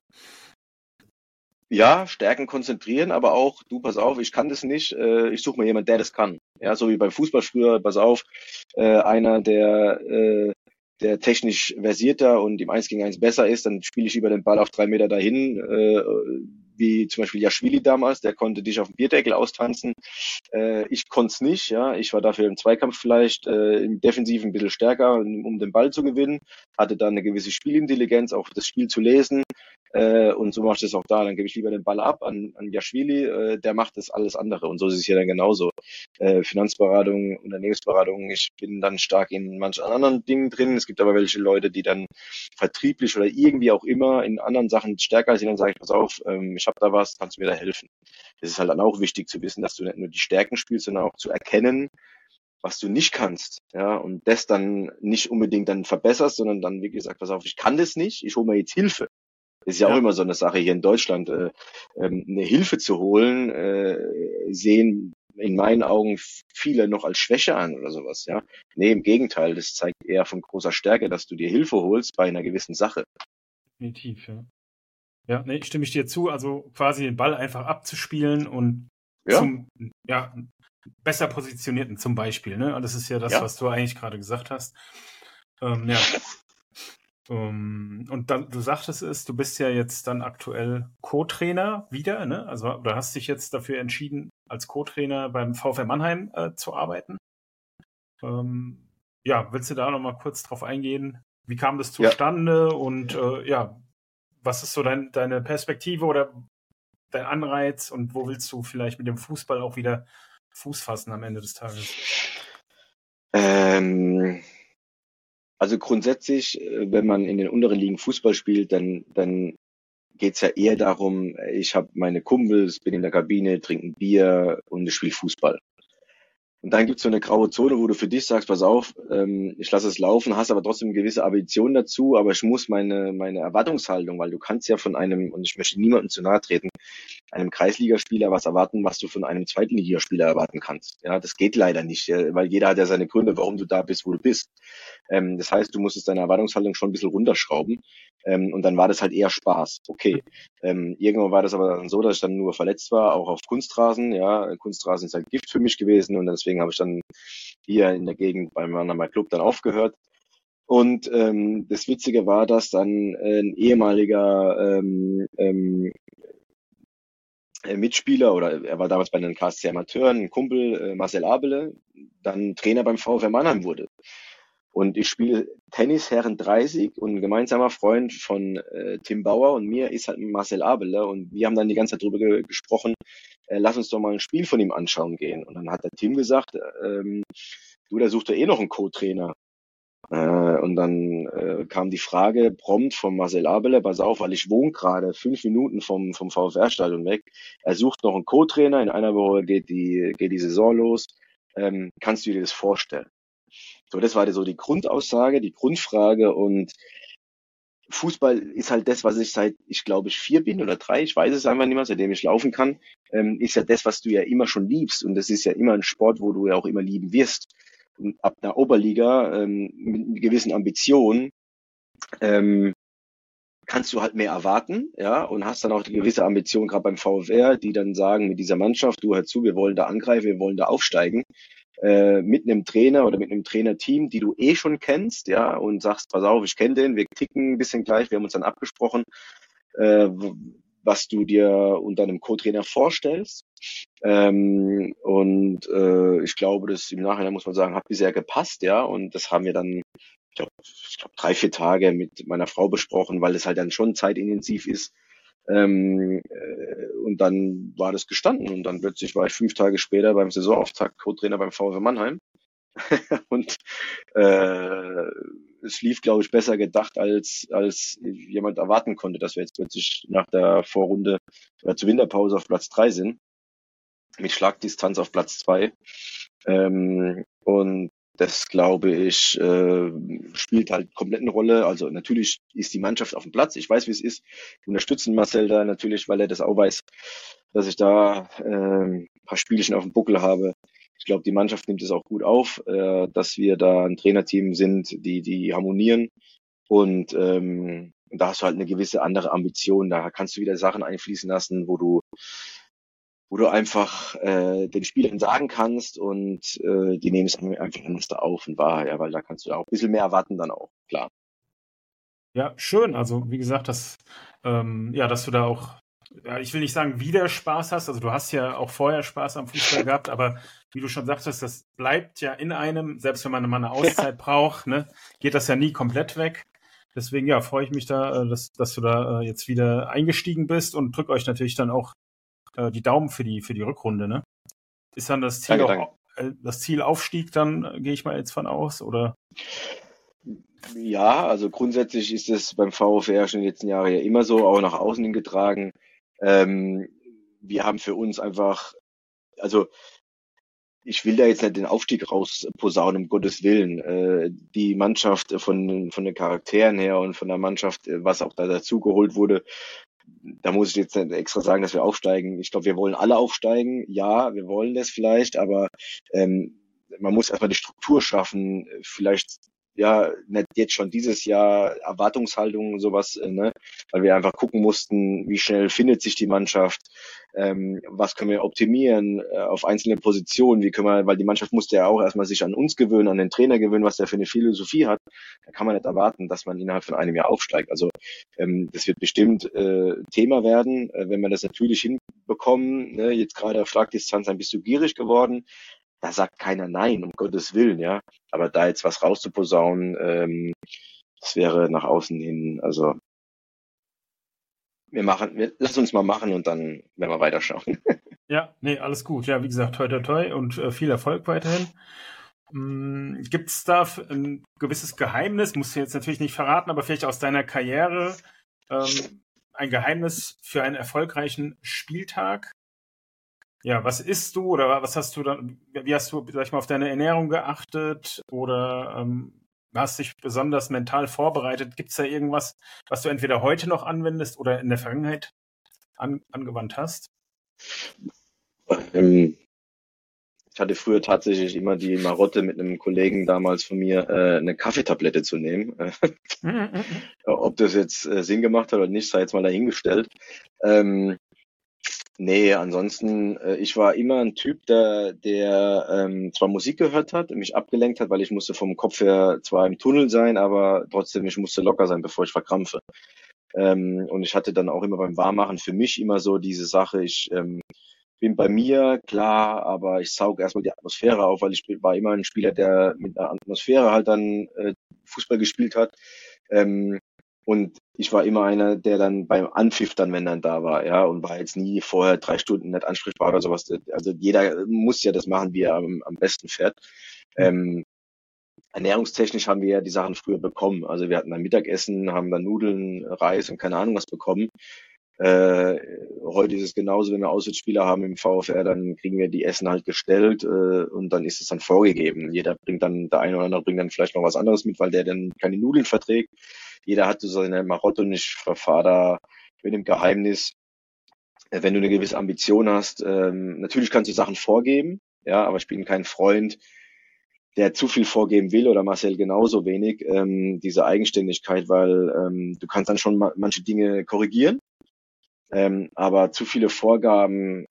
ja, Stärken konzentrieren, aber auch, du, pass auf, ich kann das nicht, ich suche mir jemanden, der das kann. Ja, so wie beim Fußball früher, pass auf, einer, der technisch versierter und im 1 gegen 1 besser ist, dann spiele ich lieber den Ball auf 3 Meter dahin, wie zum Beispiel Jaschwili damals, der konnte dich auf dem Bierdeckel austanzen. Ich konnte es nicht, ja. Ich war dafür im Zweikampf vielleicht im Defensiven ein bisschen stärker, um den Ball zu gewinnen, hatte dann eine gewisse Spielintelligenz, auch das Spiel zu lesen, Und so mache ich das auch da. Dann gebe ich lieber den Ball ab an Yashvili, der macht das alles andere. Und so ist es hier dann genauso. Finanzberatung, Unternehmensberatung, ich bin dann stark in manchen anderen Dingen drin. Es gibt aber welche Leute, die dann vertrieblich oder irgendwie auch immer in anderen Sachen stärker sind. Dann sage ich, pass auf, ich habe da was, kannst du mir da helfen? Das ist halt dann auch wichtig zu wissen, dass du nicht nur die Stärken spielst, sondern auch zu erkennen, was du nicht kannst, ja, und das dann nicht unbedingt dann verbesserst, sondern dann, wie gesagt, pass auf, ich kann das nicht, ich hole mir jetzt Hilfe. Das ist ja auch Ja, immer so eine Sache hier in Deutschland, eine Hilfe zu holen, sehen in meinen Augen viele noch als Schwäche an oder sowas, ja. Nee, im Gegenteil, das zeigt eher von großer Stärke, dass du dir Hilfe holst bei einer gewissen Sache. definitiv, ja. Ja, nee, stimme ich dir zu. Also quasi den Ball einfach abzuspielen und Ja, ja, besser positionierten zum Beispiel, ne? Das ist ja das, ja. was du eigentlich gerade gesagt hast. Ja. Und dann, du sagtest es, du bist ja jetzt dann aktuell Co-Trainer wieder, ne? Also du hast dich jetzt dafür entschieden, als Co-Trainer beim VfR Mannheim zu arbeiten. Ja, willst du da noch mal kurz drauf eingehen? Wie kam das Ja, zustande? Und ja, was ist so deine Perspektive oder dein Anreiz und wo willst du vielleicht mit dem Fußball auch wieder Fuß fassen am Ende des Tages? ähm, also grundsätzlich, wenn man in den unteren Ligen Fußball spielt, dann geht's ja eher darum, ich habe meine Kumpels, bin in der Kabine, trinke ein Bier und ich spiele Fußball. Und dann gibt's so eine graue Zone, wo du für dich sagst, pass auf, ich lasse es laufen, hast aber trotzdem gewisse Ambitionen dazu, aber ich muss meine Erwartungshaltung, weil du kannst ja von einem, und ich möchte niemandem zu nahe treten, einem Kreisligaspieler was erwarten, was du von einem Zweitligaspieler erwarten kannst. Ja, das geht leider nicht, ja, weil jeder hat ja seine Gründe, warum du da bist, wo du bist. Das heißt, du musstest deine Erwartungshaltung schon ein bisschen runterschrauben. Und dann war das halt eher Spaß. Okay. Irgendwann war das aber dann so, dass ich dann nur verletzt war, auch auf Kunstrasen. Ja, Kunstrasen ist halt Gift für mich gewesen und deswegen habe ich dann hier in der Gegend beim Mannheimer Club dann aufgehört. Und das Witzige war, dass dann ein ehemaliger Mitspieler oder er war damals bei den KSC Amateuren, ein Kumpel, Marcel Abele, dann Trainer beim VfR Mannheim wurde. Und ich spiele Tennis Herren 30 und ein gemeinsamer Freund von Tim Bauer und mir ist halt Marcel Abele und wir haben dann die ganze Zeit drüber gesprochen, lass uns doch mal ein Spiel von ihm anschauen gehen. Und dann hat der Tim gesagt, du, der sucht ja eh noch einen Co-Trainer. Und dann kam die Frage prompt von Marcel Abele, pass auf, weil ich wohne gerade 5 Minuten vom VfR-Stadion weg. Er sucht noch einen Co-Trainer, in einer Woche geht die Saison los. Kannst du dir das vorstellen? So, das war so die Grundaussage, die Grundfrage und Fußball ist halt das, was ich seit, ich glaube, ich 4 bin oder 3, ich weiß es einfach nicht mehr, seitdem ich laufen kann, ist ja das, was du ja immer schon liebst und das ist ja immer ein Sport, wo du ja auch immer lieben wirst. Und ab der Oberliga mit gewissen Ambitionen ähm, kannst du halt mehr erwarten, ja, und hast dann auch die gewisse Ambition, gerade beim VfR, die dann sagen mit dieser Mannschaft, du hör zu, wir wollen da angreifen, wir wollen da aufsteigen, mit einem Trainer oder mit einem Trainerteam, die du eh schon kennst, ja, und sagst, pass auf, ich kenne den, wir ticken ein bisschen gleich, wir haben uns dann abgesprochen, was du dir unter einem Co-Trainer vorstellst. Ich glaube, das im Nachhinein muss man sagen, hat bisher gepasst, ja, und das haben wir dann ich glaub 3, 4 Tage mit meiner Frau besprochen, weil es halt dann schon zeitintensiv ist. Und dann war das gestanden und dann plötzlich war ich 5 Tage später beim Saisonauftakt Co-Trainer beim VfR Mannheim und äh, es lief, glaube ich, besser gedacht, als jemand erwarten konnte, dass wir jetzt plötzlich nach der Vorrunde oder zur Winterpause auf Platz 3 sind, mit Schlagdistanz auf Platz 2. Und das, glaube ich, spielt halt komplett eine Rolle. Also natürlich ist die Mannschaft auf dem Platz. Ich weiß, wie es ist. Wir unterstützen Marcel da natürlich, weil er das auch weiß, dass ich da ein paar Spielchen auf dem Buckel habe. Ich glaube, die Mannschaft nimmt es auch gut auf, dass wir da ein Trainerteam sind, die harmonieren. Und da hast du halt eine gewisse andere Ambition. Da kannst du wieder Sachen einfließen lassen, wo du einfach den Spielern sagen kannst und die nehmen es einfach anders da auf und wahr, ja, weil da kannst du auch ein bisschen mehr erwarten dann auch, klar. Ja, schön. Also wie gesagt, ja, dass du da auch, ja, ich will nicht sagen, wieder Spaß hast. Also du hast ja auch vorher Spaß am Fußball gehabt, aber wie du schon sagtest, das bleibt ja in einem, selbst wenn man mal eine Auszeit braucht, ne, geht das ja nie komplett weg. Deswegen, ja, freue ich mich da, dass du da jetzt wieder eingestiegen bist und drücke euch natürlich dann auch die Daumen für die Rückrunde, ne? Ist dann das Ziel Danke. das Ziel Aufstieg dann, gehe ich mal jetzt von aus, oder? Ja, also grundsätzlich ist es beim VfR schon in den letzten Jahren ja immer so, auch nach außen hin getragen. Ähm, Wir haben für uns einfach, also ich will da jetzt nicht den Aufstieg rausposaunen, um Gottes Willen. Die Mannschaft von den Charakteren her und von der Mannschaft, was auch da dazugeholt wurde, da muss ich jetzt nicht extra sagen, dass wir aufsteigen. Ich glaube, wir wollen alle aufsteigen. Ja, wir wollen das vielleicht, aber man muss erstmal die Struktur schaffen. Vielleicht ja nicht jetzt schon dieses Jahr Erwartungshaltung und sowas, ne? Weil wir einfach gucken mussten, wie schnell findet sich die Mannschaft, was können wir optimieren auf einzelne Positionen, wie können wir, weil die Mannschaft musste ja auch erstmal sich an uns gewöhnen, an den Trainer gewöhnen, was der für eine Philosophie hat. Da kann man nicht erwarten, dass man innerhalb von einem Jahr aufsteigt. Also das wird bestimmt Thema werden, wenn wir das natürlich hinbekommen. Ne? Jetzt gerade auf Schlagdistanz, dann bist du gierig geworden. Da sagt keiner nein, um Gottes Willen, ja. Aber da jetzt was rauszuposaunen, das wäre nach außen hin, also lass uns mal machen und dann werden wir weiterschauen. Ja, nee, alles gut. Ja, wie gesagt, toi, toi, toi und viel Erfolg weiterhin. Gibt es da ein gewisses Geheimnis, musst du jetzt natürlich nicht verraten, aber vielleicht aus deiner Karriere ein Geheimnis für einen erfolgreichen Spieltag? Ja, was isst du oder was hast du dann, wie hast du, sag ich mal, auf deine Ernährung geachtet oder hast dich besonders mental vorbereitet? Gibt es da irgendwas, was du entweder heute noch anwendest oder in der Vergangenheit angewandt hast? Ich hatte früher tatsächlich immer die Marotte mit einem Kollegen damals von mir, eine Kaffeetablette zu nehmen. Ob das jetzt Sinn gemacht hat oder nicht, sei jetzt mal dahingestellt. Nee, ansonsten, ich war immer ein Typ, der zwar Musik gehört hat, mich abgelenkt hat, weil ich musste vom Kopf her zwar im Tunnel sein, aber trotzdem, ich musste locker sein, bevor ich verkrampfe. Und ich hatte dann auch immer beim Warmmachen für mich immer so diese Sache, ich bin bei mir, klar, aber ich sauge erstmal die Atmosphäre auf, weil war immer ein Spieler, der mit einer Atmosphäre halt dann Fußball gespielt hat. Ähm, und ich war immer einer, der dann beim Anpfiff dann, wenn dann da war, ja, und war jetzt nie vorher 3 Stunden nicht ansprechbar oder sowas. Also jeder muss ja das machen, wie er am besten fährt. Ähm, Ernährungstechnisch haben wir ja die Sachen früher bekommen. Also wir hatten dann Mittagessen, haben dann Nudeln, Reis und keine Ahnung was bekommen. Heute ist es genauso, wenn wir Auswärtsspieler haben im VfR, dann kriegen wir die Essen halt gestellt und dann ist es dann vorgegeben. Jeder bringt dann, der eine oder andere bringt dann vielleicht noch was anderes mit, weil der dann keine Nudeln verträgt. Jeder hat so seine Marotte und ich verfahre da mit dem Geheimnis, wenn du eine gewisse Ambition hast, natürlich kannst du Sachen vorgeben, ja, aber ich bin kein Freund, der zu viel vorgeben will oder Marcel genauso wenig, diese Eigenständigkeit, weil du kannst dann schon manche Dinge korrigieren. Aber zu viele Vorgaben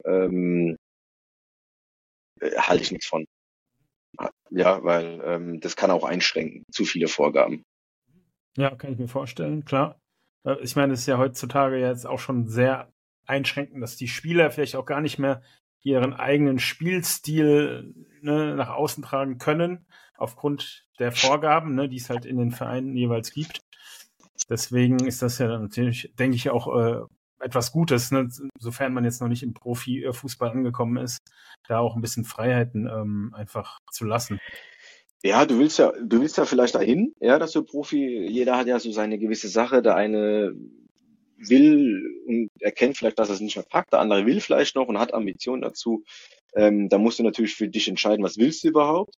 halte ich nichts von. Ja, weil das kann auch einschränken, zu viele Vorgaben. Ja, kann ich mir vorstellen, klar. Ich meine, es ist ja heutzutage jetzt auch schon sehr einschränkend, dass die Spieler vielleicht auch gar nicht mehr ihren eigenen Spielstil nach außen tragen können, aufgrund der Vorgaben, die es halt in den Vereinen jeweils gibt. Deswegen ist das ja natürlich, denke ich, auch etwas Gutes, sofern man jetzt noch nicht im Profifußball angekommen ist, da auch ein bisschen Freiheiten einfach zu lassen. Ja, du willst ja vielleicht dahin, ja, dass du Profi, jeder hat ja so seine gewisse Sache, der eine will und erkennt vielleicht, dass er es nicht mehr packt, der andere will vielleicht noch und hat Ambitionen dazu. Da musst du natürlich für dich entscheiden, was willst du überhaupt?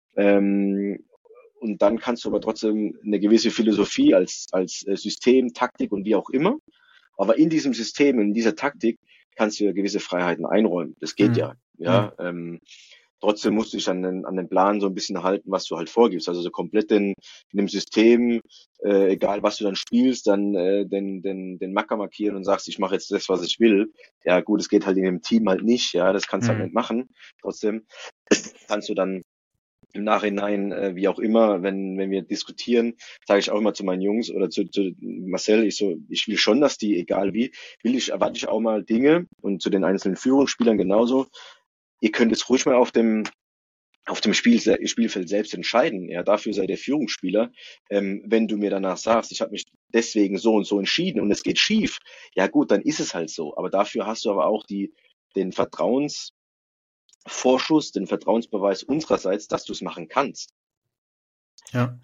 Und dann kannst du aber trotzdem eine gewisse Philosophie als System, Taktik und wie auch immer. Aber in diesem System, in dieser Taktik kannst du ja gewisse Freiheiten einräumen. Das geht ja. Trotzdem musst du dich an den Plan so ein bisschen halten, was du halt vorgibst. Also so komplett in dem System, egal was du dann spielst, dann den Macker markieren und sagst, ich mache jetzt das, was ich will. Ja gut, es geht halt in dem Team halt nicht. Ja, das kannst du halt nicht machen. Trotzdem kannst du dann im Nachhinein, wie auch immer, wenn wir diskutieren, sage ich auch immer zu meinen Jungs oder zu Marcel, ich will schon, dass die, egal wie, erwarte ich auch mal Dinge und zu den einzelnen Führungsspielern genauso. Ihr könnt es ruhig mal auf dem auf dem Spielfeld selbst entscheiden. Ja, dafür sei der Führungsspieler. Wenn du mir danach sagst, ich habe mich deswegen so und so entschieden und es geht schief, ja gut, dann ist es halt so. Aber dafür hast du aber auch den Vertrauensvorschuss, den Vertrauensbeweis unsererseits, dass du es machen kannst. Ja.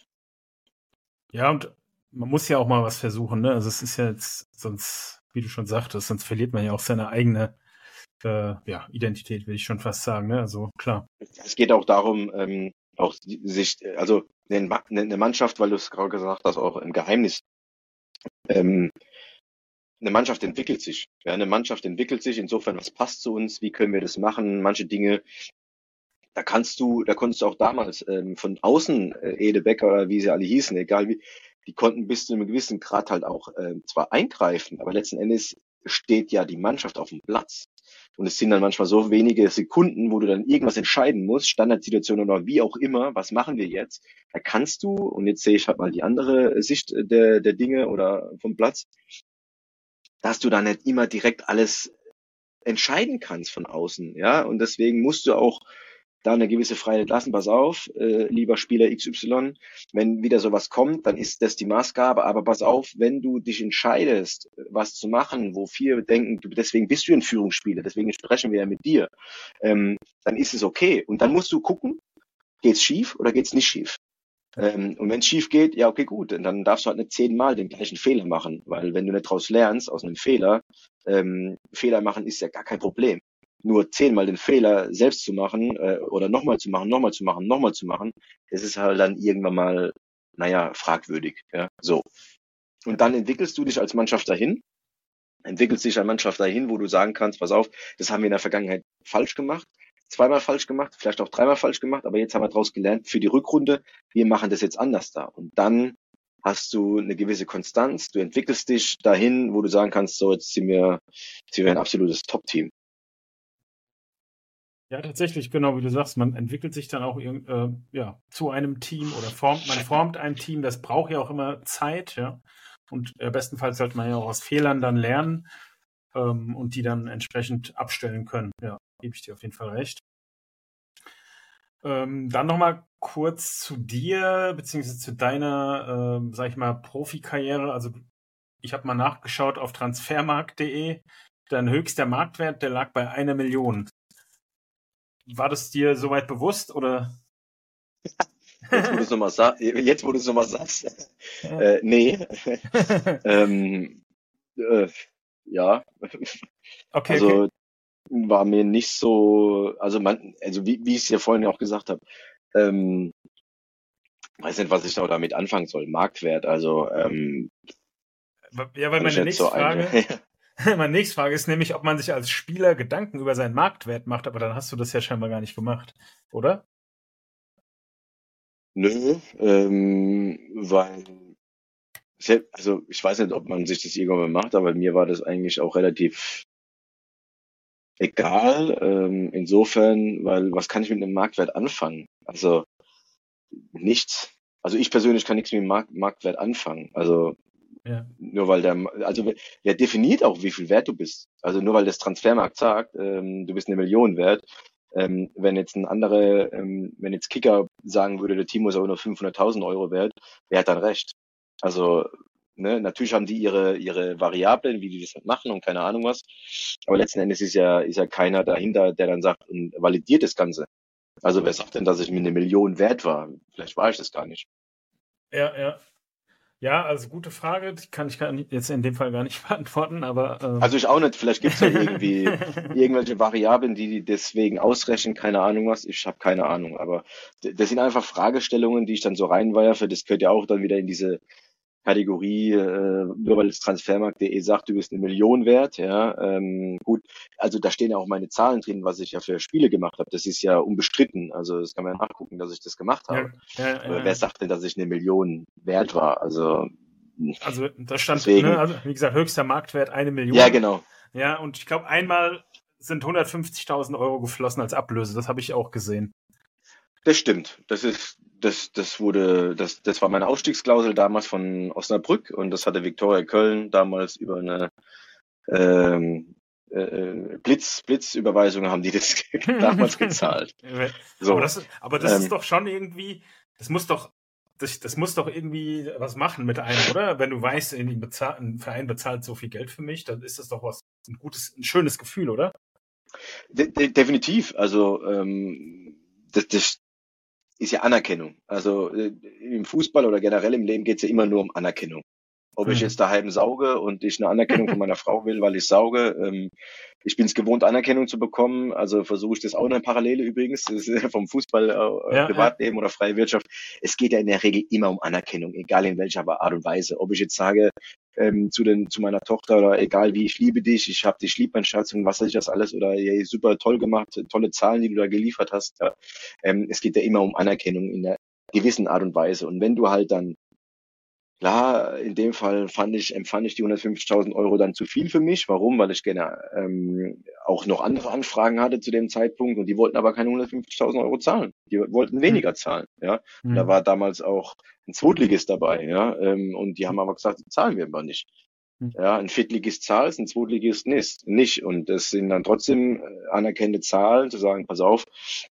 Ja, und man muss ja auch mal was versuchen, ne? Also es ist ja jetzt, sonst, wie du schon sagtest, sonst verliert man ja auch seine eigene Identität, will ich schon fast sagen, ne? Also klar. Es geht auch darum, auch sich, also eine Mannschaft, weil du es gerade gesagt hast, auch im Geheimnis, ähm, eine Mannschaft entwickelt sich. Ja, eine Mannschaft entwickelt sich. Insofern, was passt zu uns? Wie können wir das machen? Manche Dinge, da konntest du auch damals von außen, Ede Becker oder wie sie alle hießen, egal wie, die konnten bis zu einem gewissen Grad halt auch zwar eingreifen, aber letzten Endes steht ja die Mannschaft auf dem Platz. Und es sind dann manchmal so wenige Sekunden, wo du dann irgendwas entscheiden musst, Standardsituation oder wie auch immer, was machen wir jetzt? Da kannst du, und jetzt sehe ich halt mal die andere Sicht der Dinge oder vom Platz, dass du da nicht immer direkt alles entscheiden kannst von außen, ja, und deswegen musst du auch da eine gewisse Freiheit lassen. Pass auf, lieber Spieler XY, wenn wieder sowas kommt, dann ist das die Maßgabe, aber pass auf, wenn du dich entscheidest, was zu machen, wo viele denken, deswegen bist du ein Führungsspieler, deswegen sprechen wir ja mit dir, dann ist es okay. Und dann musst du gucken, geht's schief oder geht's nicht schief? Und wenn es schief geht, ja, okay, gut, dann darfst du halt nicht 10-mal den gleichen Fehler machen, weil wenn du nicht daraus lernst, aus einem Fehler, Fehler machen ist ja gar kein Problem. Nur 10-mal den Fehler selbst zu machen oder nochmal zu machen, nochmal zu machen, nochmal zu machen, das ist halt dann irgendwann mal, naja, fragwürdig. Ja, so. Und dann entwickelst du dich als Mannschaft dahin, wo du sagen kannst, pass auf, das haben wir in der Vergangenheit falsch gemacht, zweimal falsch gemacht, vielleicht auch dreimal falsch gemacht, aber jetzt haben wir daraus gelernt für die Rückrunde, wir machen das jetzt anders da. Und dann hast du eine gewisse Konstanz, du entwickelst dich dahin, wo du sagen kannst, so, jetzt sind wir ein absolutes Top-Team. Ja, tatsächlich, genau wie du sagst, man entwickelt sich dann auch zu einem Team oder man formt ein Team, das braucht ja auch immer Zeit, ja. Und bestenfalls sollte man ja auch aus Fehlern dann lernen und die dann entsprechend abstellen können. Ja, gebe ich dir auf jeden Fall recht. Dann nochmal kurz zu dir, beziehungsweise zu deiner, sag ich mal, Profikarriere. Also ich habe mal nachgeschaut auf transfermarkt.de. Dein höchster Marktwert, der lag bei 1 Million. War das dir soweit bewusst oder? Jetzt, wo du es nochmal sagst. Nee. Ja. Okay, also okay. war mir nicht so, also wie ich es ja vorhin auch gesagt habe, weiß nicht, was ich da damit anfangen soll. Marktwert, also ja, weil meine nächste Frage ist nämlich, ob man sich als Spieler Gedanken über seinen Marktwert macht, aber dann hast du das ja scheinbar gar nicht gemacht, oder? Nö, weil, also ich weiß nicht, ob man sich das irgendwann mal macht, aber mir war das eigentlich auch relativ egal. Insofern, weil was kann ich mit einem Marktwert anfangen? Also nichts. Also ich persönlich kann nichts mit dem Marktwert anfangen. Also Ja. nur weil wer definiert auch, wie viel wert du bist? Also nur weil das Transfermarkt sagt, du bist 1 Million wert. Wenn jetzt wenn jetzt Kicker sagen würde, der Timo ist aber nur 500.000 Euro wert, wer hat dann recht? Also, ne, natürlich haben die ihre Variablen, wie die das halt machen und keine Ahnung was. Aber letzten Endes ist ja keiner dahinter, der dann sagt und validiert das Ganze. Also wer sagt denn, dass ich mir 1 Million wert war? Vielleicht war ich das gar nicht. Ja. Ja, also gute Frage. Die kann ich jetzt in dem Fall gar nicht beantworten, aber. Also ich auch nicht. Vielleicht gibt es ja irgendwie irgendwelche Variablen, die deswegen ausrechnen, keine Ahnung was. Ich habe keine Ahnung. Aber das sind einfach Fragestellungen, die ich dann so reinwerfe. Das gehört ja auch dann wieder in diese Kategorie, nur weil das Transfermarkt.de sagt, du bist 1 Million wert, ja, gut, also da stehen ja auch meine Zahlen drin, was ich ja für Spiele gemacht habe, das ist ja unbestritten, also das kann man ja nachgucken, dass ich das gemacht habe. Ja. Wer sagt denn, dass ich 1 Million wert war, also da stand, deswegen, ne, also wie gesagt, höchster Marktwert 1 Million. Ja, genau. Ja, und ich glaube, einmal sind 150.000 Euro geflossen als Ablöse, das habe ich auch gesehen. Das stimmt. Das war meine Ausstiegsklausel damals von Osnabrück und das hatte Viktoria Köln damals über eine Blitzüberweisungen haben die das damals gezahlt. So, aber das ist ähm, doch schon irgendwie, das muss doch irgendwie was machen mit einem, oder? Wenn du weißt, ein Verein bezahlt so viel Geld für mich, dann ist das doch ein schönes Gefühl, oder? definitiv. Also das ist ja Anerkennung. Also im Fußball oder generell im Leben geht es ja immer nur um Anerkennung. Ob ich jetzt daheim sauge und ich eine Anerkennung von meiner Frau will, weil ich sauge. Ich bin es gewohnt, Anerkennung zu bekommen. Also versuche ich das auch in der Parallele übrigens. Das ist ja vom Fußball, Ja, Privatleben oder freie Wirtschaft. Es geht ja in der Regel immer um Anerkennung, egal in welcher Art und Weise. Ob ich jetzt sage zu meiner Tochter oder egal wie, ich liebe dich, ich hab dich lieb, mein Schatz und was weiß ich das alles oder hey, super toll gemacht, tolle Zahlen, die du da geliefert hast. Ja. Es geht ja immer um Anerkennung in einer gewissen Art und Weise. Und wenn du halt dann klar, in dem Fall empfand ich die 150.000 Euro dann zu viel für mich. Warum? Weil ich gerne auch noch andere Anfragen hatte zu dem Zeitpunkt und die wollten aber keine 150.000 Euro zahlen. Die wollten weniger zahlen. Ja, und da war damals auch ein Zweitligist dabei. Ja, und die haben aber gesagt, zahlen wir aber nicht. Ja, ein Viertligist zahlt, ein Zweitligist nicht. Und das sind dann trotzdem anerkannte Zahlen, zu sagen, pass auf,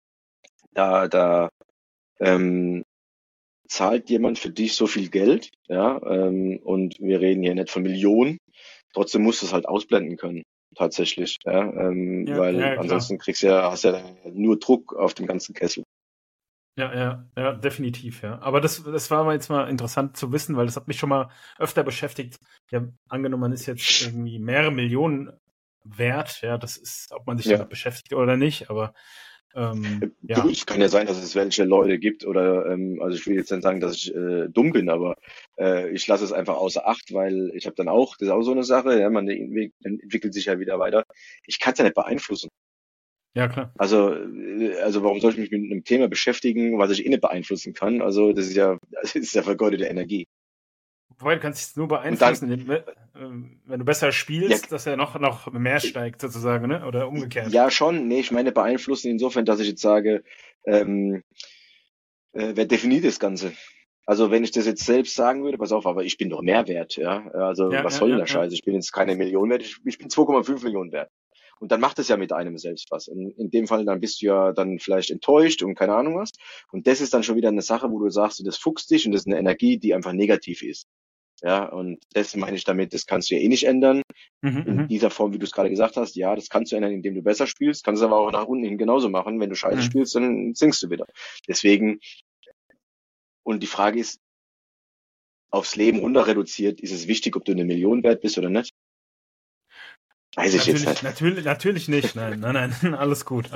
da ähm, zahlt jemand für dich so viel Geld, ja, und wir reden hier nicht von Millionen, trotzdem musst du es halt ausblenden können, tatsächlich, ja, weil klar. ansonsten hast ja nur Druck auf dem ganzen Kessel. Ja, definitiv, ja. Aber das war jetzt mal interessant zu wissen, weil das hat mich schon mal öfter beschäftigt. Ja, angenommen, man ist jetzt irgendwie mehrere Millionen wert, ja, das ist, ob man sich damit beschäftigt oder nicht, aber Du, es kann ja sein, dass es welche Leute gibt oder also ich will jetzt nicht sagen, dass ich dumm bin, aber ich lasse es einfach außer Acht, weil ich habe dann auch, das ist auch so eine Sache, ja, man entwickelt sich ja wieder weiter. Ich kann es ja nicht beeinflussen. Ja, klar. Also warum soll ich mich mit einem Thema beschäftigen, was ich eh nicht beeinflussen kann? Also das ist ja vergeudete Energie. Wobei, du kannst es nur beeinflussen, wenn du besser spielst, dass er noch mehr steigt, sozusagen, ne? Oder umgekehrt. Ja, schon. Nee, ich meine beeinflussen insofern, dass ich jetzt sage, wer definiert das Ganze? Also wenn ich das jetzt selbst sagen würde, pass auf, aber ich bin doch mehr wert, ja. Also was soll denn der Scheiß? Ich bin jetzt keine Million wert, ich bin 2,5 Millionen wert. Und dann macht es ja mit einem selbst was. In dem Fall, dann bist du ja dann vielleicht enttäuscht und keine Ahnung was. Und das ist dann schon wieder eine Sache, wo du sagst, das fuchst dich und das ist eine Energie, die einfach negativ ist. Ja, und das meine ich damit, das kannst du ja eh nicht ändern. In dieser Form, wie du es gerade gesagt hast, ja, das kannst du ändern, indem du besser spielst, kannst du aber auch nach unten hin genauso machen. Wenn du scheiße spielst, dann sinkst du wieder. Deswegen, und die Frage ist, aufs Leben runter reduziert, ist es wichtig, ob du eine Million wert bist oder nicht? Weiß ich jetzt nicht. Natürlich nicht, nein, alles gut.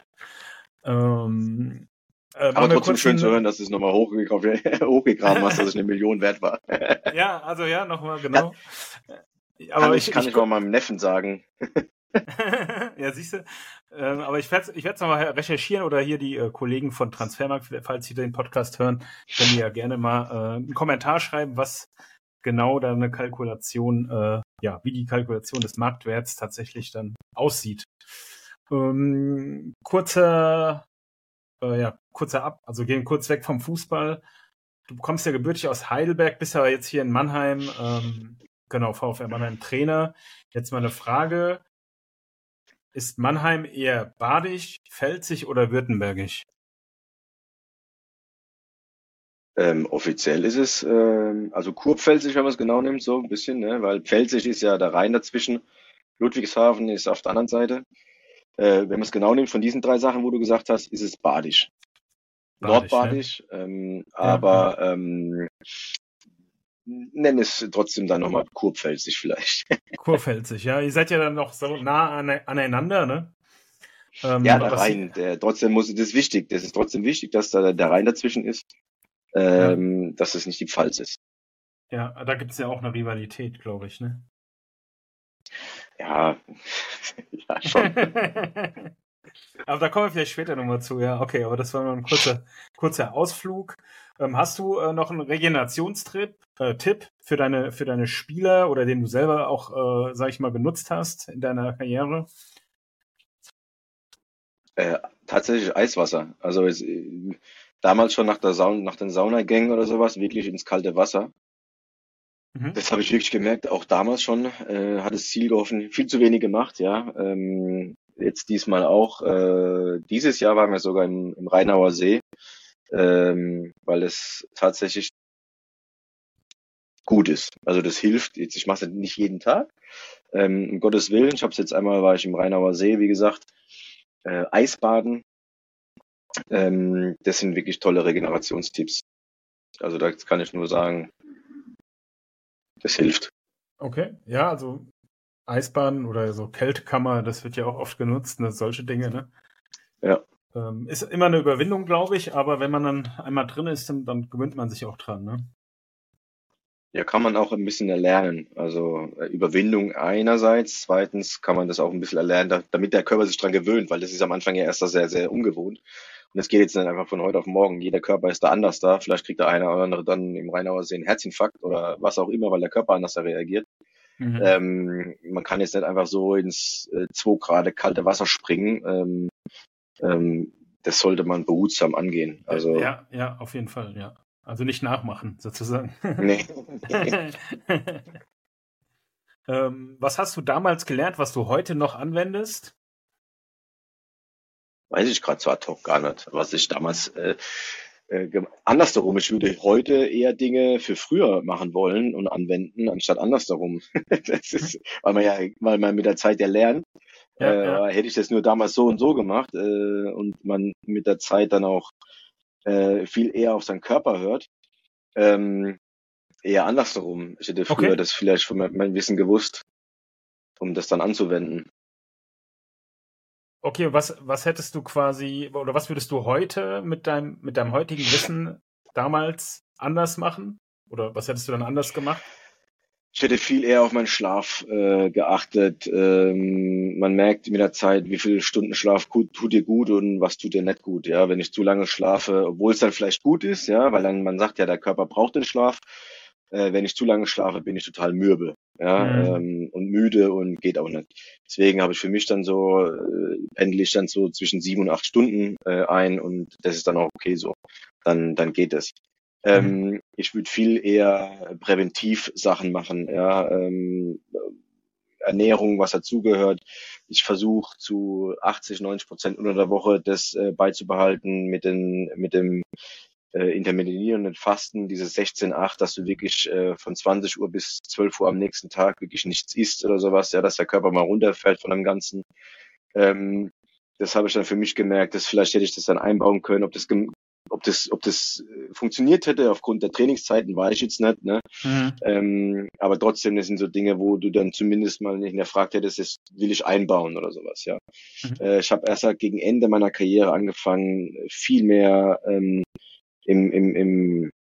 Aber trotzdem schön zu hören, dass du es nochmal hochgegraben hast, dass ich eine Million wert war. Ja, also ja, nochmal, genau. Aber kann ich mal meinem Neffen sagen. Ja, siehst du. Aber ich werde es nochmal recherchieren oder hier die Kollegen von Transfermarkt, falls sie den Podcast hören, können die ja gerne mal einen Kommentar schreiben, was genau da eine Kalkulation, wie die Kalkulation des Marktwerts tatsächlich dann aussieht. Also gehen kurz weg vom Fußball. Du kommst ja gebürtig aus Heidelberg, bist aber jetzt hier in Mannheim, VfR Mannheim Trainer. Jetzt mal eine Frage. Ist Mannheim eher badisch, pfälzig oder württembergisch? Offiziell ist es, also kurpfälzig, wenn man es genau nimmt, so ein bisschen, ne? Weil pfälzig ist ja der Rhein dazwischen. Ludwigshafen ist auf der anderen Seite. Wenn man es genau nimmt, von diesen 3 Sachen, wo du gesagt hast, ist es badisch. Nordbadisch, aber nenn es trotzdem dann nochmal kurpfälzig vielleicht. Kurpfälzig, ja. Ihr seid ja dann noch so nah aneinander, ne? Ja, der Rhein, trotzdem das ist wichtig. Das ist trotzdem wichtig, dass da der Rhein dazwischen ist, dass es nicht die Pfalz ist. Ja, da gibt es ja auch eine Rivalität, glaube ich, ne? Ja, ja schon. Aber da kommen wir vielleicht später nochmal zu, ja. Okay, aber das war nur ein kurzer Ausflug. Hast du noch einen Regenerationstipp für deine Spieler oder den du selber auch, sag ich mal, benutzt hast in deiner Karriere? Tatsächlich Eiswasser. Also damals schon nach den Saunagängen oder sowas, wirklich ins kalte Wasser. Mhm. Das habe ich wirklich gemerkt, auch damals schon, hat das Ziel geholfen, viel zu wenig gemacht, ja. Jetzt diesmal auch. Dieses Jahr waren wir sogar im Rheinauer See, weil es tatsächlich gut ist. Also das hilft. Jetzt, ich mache es nicht jeden Tag, um Gottes Willen. Ich habe es jetzt einmal, war ich im Rheinauer See, wie gesagt, Eisbaden. Das sind wirklich tolle Regenerationstipps. Also da kann ich nur sagen, das hilft. Okay, ja, also Eisbahn oder so Kältekammer, das wird ja auch oft genutzt, ne, solche Dinge, ne? Ja. Ist immer eine Überwindung, glaube ich, aber wenn man dann einmal drin ist, dann gewöhnt man sich auch dran, ne? Ja, kann man auch ein bisschen erlernen. Also Überwindung einerseits, zweitens kann man das auch ein bisschen erlernen, damit der Körper sich dran gewöhnt, weil das ist am Anfang ja erst sehr, sehr ungewohnt. Und es geht jetzt dann einfach von heute auf morgen. Jeder Körper ist da anders da. Vielleicht kriegt der eine oder andere dann im Rheinauer See einen Herzinfarkt oder was auch immer, weil der Körper anders da reagiert. Mhm. Man kann jetzt nicht einfach so ins 2 Grad kalte Wasser springen. Das sollte man behutsam angehen. Also, Ja, ja, auf jeden Fall, ja. Also nicht nachmachen, sozusagen. nee. Was hast du damals gelernt, was du heute noch anwendest? Weiß ich gerade so ad hoc gar nicht, was ich damals andersherum. Ich würde heute eher Dinge für früher machen wollen und anwenden, anstatt andersherum. Das ist, weil man mit der Zeit ja lernt. Ja, ja. Hätte ich das nur damals so und so gemacht und man mit der Zeit dann auch viel eher auf seinen Körper hört, ähm, eher andersherum. Ich hätte früher Okay. das vielleicht von meinem Wissen gewusst, um das dann anzuwenden. Okay, was hättest du quasi, oder was würdest du heute mit deinem heutigen Wissen damals anders machen? Oder was hättest du dann anders gemacht? Ich hätte viel eher auf meinen Schlaf geachtet. Man merkt mit der Zeit, wie viel Stunden Schlaf tut dir gut und was tut dir nicht gut. Ja, wenn ich zu lange schlafe, obwohl es dann vielleicht gut ist, ja, weil dann man sagt ja, der Körper braucht den Schlaf. Wenn ich zu lange schlafe, bin ich total mürbe, ja, Mhm. und müde und geht auch nicht. Deswegen habe ich für mich dann so pendel ich dann so zwischen 7 und 8 Stunden ein und das ist dann auch okay so. Dann geht es. Mhm. Ich würde viel eher präventiv Sachen machen, ja, Ernährung, was dazugehört. Ich versuche zu 80, 90% unter der Woche das beizubehalten mit dem intermittierenden Fasten, dieses 16:8, dass du wirklich von 20 Uhr bis 12 Uhr am nächsten Tag wirklich nichts isst oder sowas, ja, dass der Körper mal runterfällt von dem Ganzen. Ähm, Das habe ich dann für mich gemerkt, dass vielleicht hätte ich das dann einbauen können, ob das funktioniert hätte aufgrund der Trainingszeiten, weiß ich jetzt nicht, ne? Mhm. Aber trotzdem, das sind so Dinge, wo du dann zumindest mal nicht hinterfragt hättest, das will ich einbauen oder sowas, ja. Mhm. Ich habe erst halt gegen Ende meiner Karriere angefangen, viel mehr im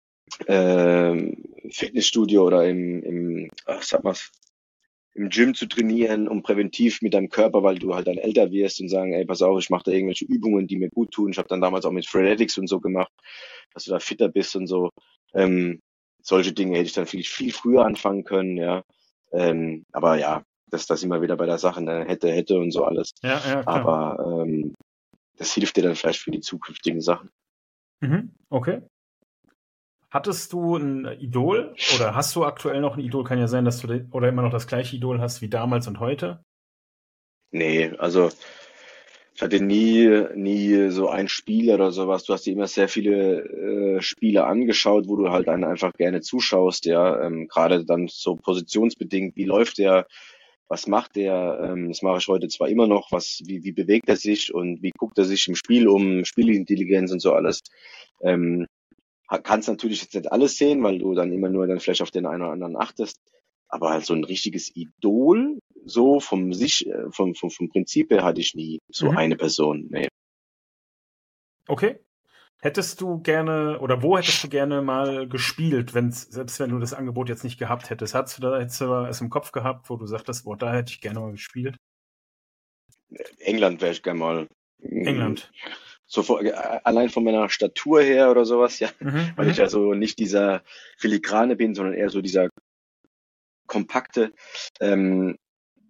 Fitnessstudio oder sag mal, im Gym zu trainieren, um präventiv mit deinem Körper, weil du halt dann älter wirst und sagen, ey, pass auf, ich mache da irgendwelche Übungen, die mir gut tun. Ich habe dann damals auch mit Freeletics und so gemacht, dass du da fitter bist und so. Ähm, Solche Dinge hätte ich dann viel früher anfangen können, ja. Aber ja, das immer wieder bei der Sache, ne? Hätte und so alles. Ja, ja, klar. Aber das hilft dir dann vielleicht für die zukünftigen Sachen. Mhm. Okay. Hattest du ein Idol oder hast du aktuell noch ein Idol? Kann ja sein, dass du oder immer noch das gleiche Idol hast wie damals und heute. Nee, also ich hatte nie so ein Spiel oder sowas. Du hast dir immer sehr viele Spiele angeschaut, wo du halt dann einfach gerne zuschaust, ja. Gerade dann so positionsbedingt, wie läuft der, was macht der? Das mache ich heute zwar immer noch, wie bewegt er sich und wie guckt er sich im Spiel um, Spielintelligenz und so alles. Ähm, Kannst natürlich jetzt nicht alles sehen, weil du dann immer nur dann vielleicht auf den einen oder anderen achtest. Aber halt so ein richtiges Idol, so vom Prinzip her hatte ich nie so Mhm. eine Person. Nee. Okay. Hättest du gerne oder wo hättest du gerne mal gespielt, selbst wenn du das Angebot jetzt nicht gehabt hättest? Hättest du es im Kopf gehabt, wo du sagtest, boah, da hätte ich gerne mal gespielt? England wäre ich gerne mal. England. So allein von meiner Statur her oder sowas, ja, Mhm, weil ich mhm. ja so nicht dieser Filigrane bin, sondern eher so dieser kompakte. Ähm,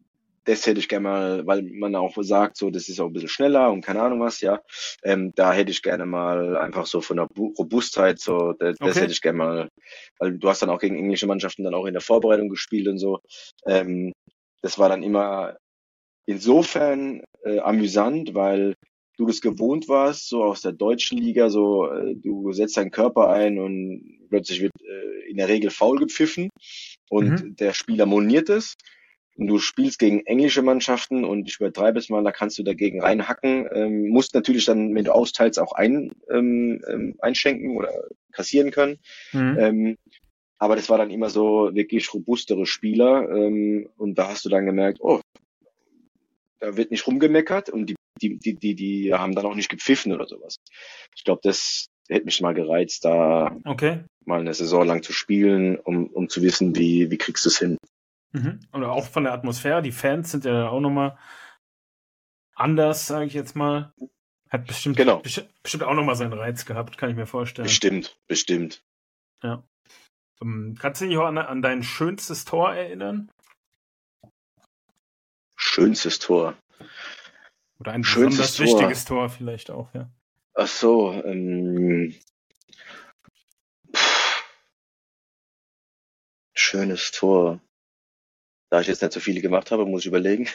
das hätte ich gerne mal, weil man auch sagt, so, das ist auch ein bisschen schneller und keine Ahnung was, ja. Da hätte ich gerne mal einfach so von der Robustheit, so, das Okay. hätte ich gerne mal, weil du hast dann auch gegen englische Mannschaften dann auch in der Vorbereitung gespielt und so. Das war dann immer insofern amüsant, weil du das gewohnt warst, so aus der deutschen Liga, so du setzt deinen Körper ein und plötzlich wird in der Regel faul gepfiffen und Mhm. der Spieler moniert es. Und du spielst gegen englische Mannschaften und ich übertreibe es mal, da kannst du dagegen reinhacken. Musst natürlich dann, wenn du austeilst, auch einschenken oder kassieren können. Mhm. Ähm, aber das war dann immer so wirklich robustere Spieler. Und da hast du dann gemerkt, oh, da wird nicht rumgemeckert und die haben dann auch nicht gepfiffen oder sowas. Ich glaube, das hätte mich mal gereizt, da Okay. mal eine Saison lang zu spielen, um zu wissen, wie kriegst du es hin. Mhm. Oder auch von der Atmosphäre. Die Fans sind ja auch nochmal anders, sage ich jetzt mal. Hat bestimmt, Genau, bestimmt auch nochmal seinen Reiz gehabt, kann ich mir vorstellen. bestimmt. Ja. Kannst du dich auch an dein schönstes Tor erinnern? Schönstes Tor. Oder ein Schönstes besonders Tor. wichtiges Tor vielleicht auch, ja. Ach so, schönes Tor. Da ich jetzt nicht so viele gemacht habe, muss ich überlegen.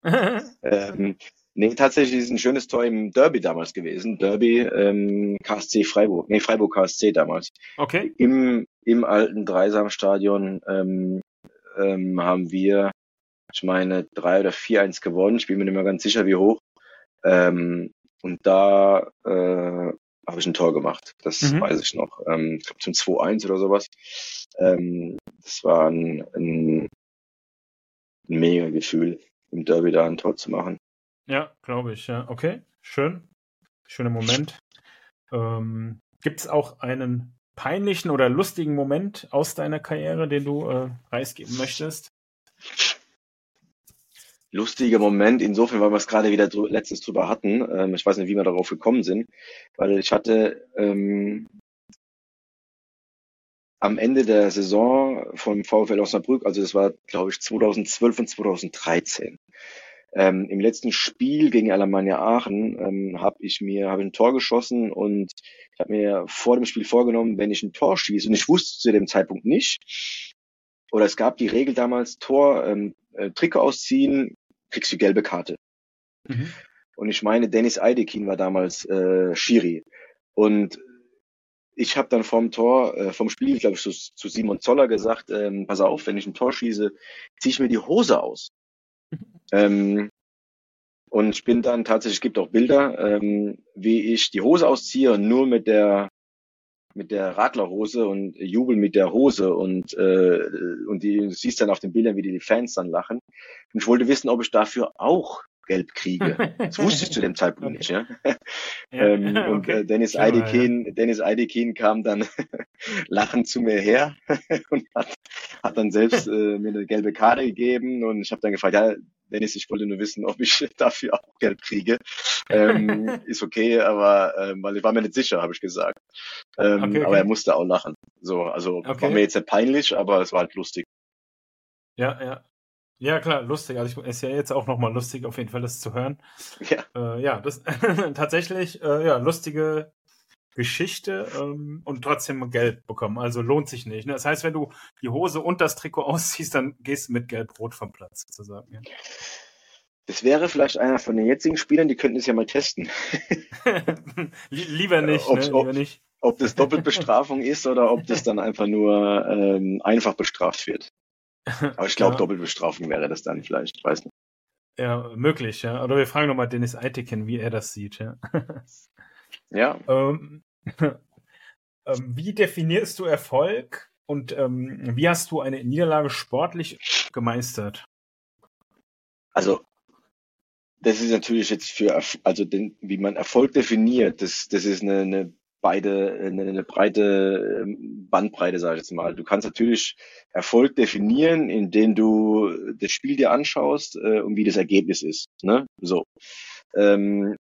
Nee, tatsächlich ist es ein schönes Tor im Derby damals gewesen. Derby, KSC Freiburg. Nee, Freiburg KSC damals. Okay. Im alten Dreisamstadion haben wir, ich meine, 3 oder 4-1 gewonnen. Ich bin mir nicht mehr ganz sicher, wie hoch. Und da habe ich ein Tor gemacht. Das Mhm. weiß ich noch. Ich glaube zum 2-1 oder sowas. Das war ein mega Gefühl, im Derby da ein Tor zu machen. Ja, glaube ich, ja. Okay, schön. Schöner Moment. Gibt es auch einen peinlichen oder lustigen Moment aus deiner Karriere, den du preisgeben möchtest? Lustiger Moment, insofern, weil wir es gerade wieder letztens drüber hatten. Ich weiß nicht, wie wir darauf gekommen sind, weil ich hatte am Ende der Saison vom VfL Osnabrück, also das war, glaube ich, 2012 und 2013. Im letzten Spiel gegen Alemannia Aachen habe ich ein Tor geschossen und ich habe mir vor dem Spiel vorgenommen, wenn ich ein Tor schieße, und ich wusste zu dem Zeitpunkt nicht, oder es gab die Regel damals, Trikot ausziehen, kriegst du gelbe Karte. Mhm. Und ich meine, Dennis Eidekin war damals Schiri. Und ich habe dann vom Spiel, glaube ich, zu Simon Zoller gesagt, pass auf, wenn ich ein Tor schieße, ziehe ich mir die Hose aus. Und ich bin dann tatsächlich, es gibt auch Bilder, wie ich die Hose ausziehe und nur mit der Radlerhose und jubel mit der Hose und du siehst dann auf den Bildern, wie die Fans dann lachen. Und ich wollte wissen, ob ich dafür auch Gelb kriege. Das wusste ich zu dem Zeitpunkt Okay. nicht, ja. Ja, Und okay. Dennis Clever, ja. Eidekin kam dann lachend zu mir her und hat dann selbst mir eine gelbe Karte gegeben und ich habe dann gefragt, ja, Dennis, ich wollte nur wissen, ob ich dafür auch Gelb kriege. Ist okay, aber weil ich war mir nicht sicher, habe ich gesagt. Okay, Aber er okay. musste auch lachen. So, also war mir Okay. jetzt nicht peinlich, aber es war halt lustig. Ja, ja. Ja, klar, lustig. Also ist ja jetzt auch nochmal lustig, auf jeden Fall das zu hören. Ja, Ja, das tatsächlich, ja, lustige Geschichte und trotzdem Geld bekommen. Also lohnt sich nicht. Ne? Das heißt, wenn du die Hose und das Trikot ausziehst, dann gehst du mit Gelb-Rot vom Platz, sozusagen. Ja. das wäre vielleicht einer von den jetzigen Spielern, die könnten es ja mal testen. Lieber nicht, ob, ne? ob, Lieber nicht. ob das Doppelbestrafung ist oder ob das dann einfach nur einfach bestraft wird. Aber ich glaube, Ja, Doppelbestrafung wäre das dann vielleicht, ich weiß nicht. ja, möglich, ja. Oder wir fragen nochmal Dennis Eitekin, wie er das sieht, ja. Ja, ähm, wie definierst du Erfolg und wie hast du eine Niederlage sportlich gemeistert? also das ist natürlich jetzt wie man Erfolg definiert, das ist eine breite Bandbreite, sage ich jetzt mal. Du kannst natürlich Erfolg definieren, indem du das Spiel dir anschaust und wie das Ergebnis ist. Ne? So.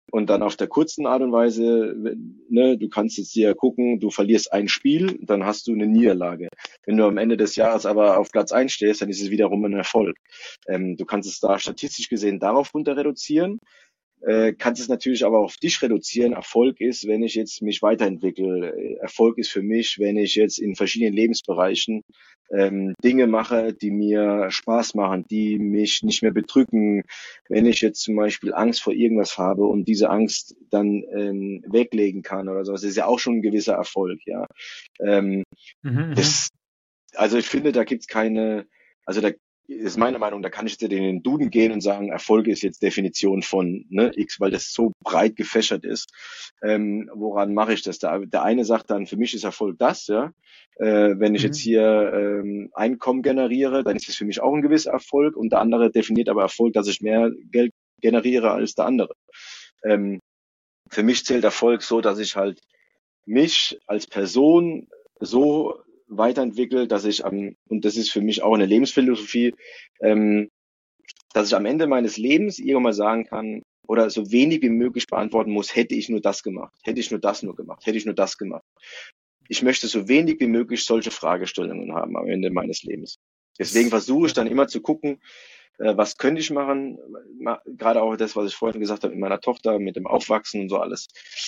Und dann auf der kurzen Art und Weise, ne, du kannst jetzt hier gucken, du verlierst ein Spiel, dann hast du eine Niederlage. Wenn du am Ende des Jahres aber auf Platz 1 stehst, dann ist es wiederum ein Erfolg. Du kannst es da statistisch gesehen darauf runter reduzieren. Kannst es natürlich aber auf dich reduzieren. Erfolg ist, wenn ich jetzt mich weiterentwickle. Erfolg ist für mich, wenn ich jetzt in verschiedenen Lebensbereichen Dinge mache, die mir Spaß machen, die mich nicht mehr bedrücken. Wenn ich jetzt zum Beispiel Angst vor irgendwas habe und diese Angst dann weglegen kann oder sowas, ist ja auch schon ein gewisser Erfolg, ja. Das, also ich finde, da gibt's keine, also da ist meine Meinung, da kann ich jetzt in den Duden gehen und sagen, Erfolg ist jetzt Definition von X, weil das so breit gefächert ist. Woran mache ich das? Der eine sagt dann, für mich ist Erfolg das, ja. Wenn ich jetzt hier Einkommen generiere, dann ist es für mich auch ein gewisser Erfolg. Und der andere definiert aber Erfolg, dass ich mehr Geld generiere als der andere. Für mich zählt Erfolg so, dass ich halt mich als Person so weiterentwickelt, dass ich und das ist für mich auch eine Lebensphilosophie, dass ich am Ende meines Lebens irgendwann mal sagen kann oder so wenig wie möglich beantworten muss, hätte ich nur das gemacht, hätte ich nur das nur gemacht, hätte ich nur das gemacht. Ich möchte so wenig wie möglich solche Fragestellungen haben am Ende meines Lebens. Deswegen versuche ich dann immer zu gucken, was könnte ich machen, gerade auch das, was ich vorhin gesagt habe mit meiner Tochter, mit dem Aufwachsen und so alles.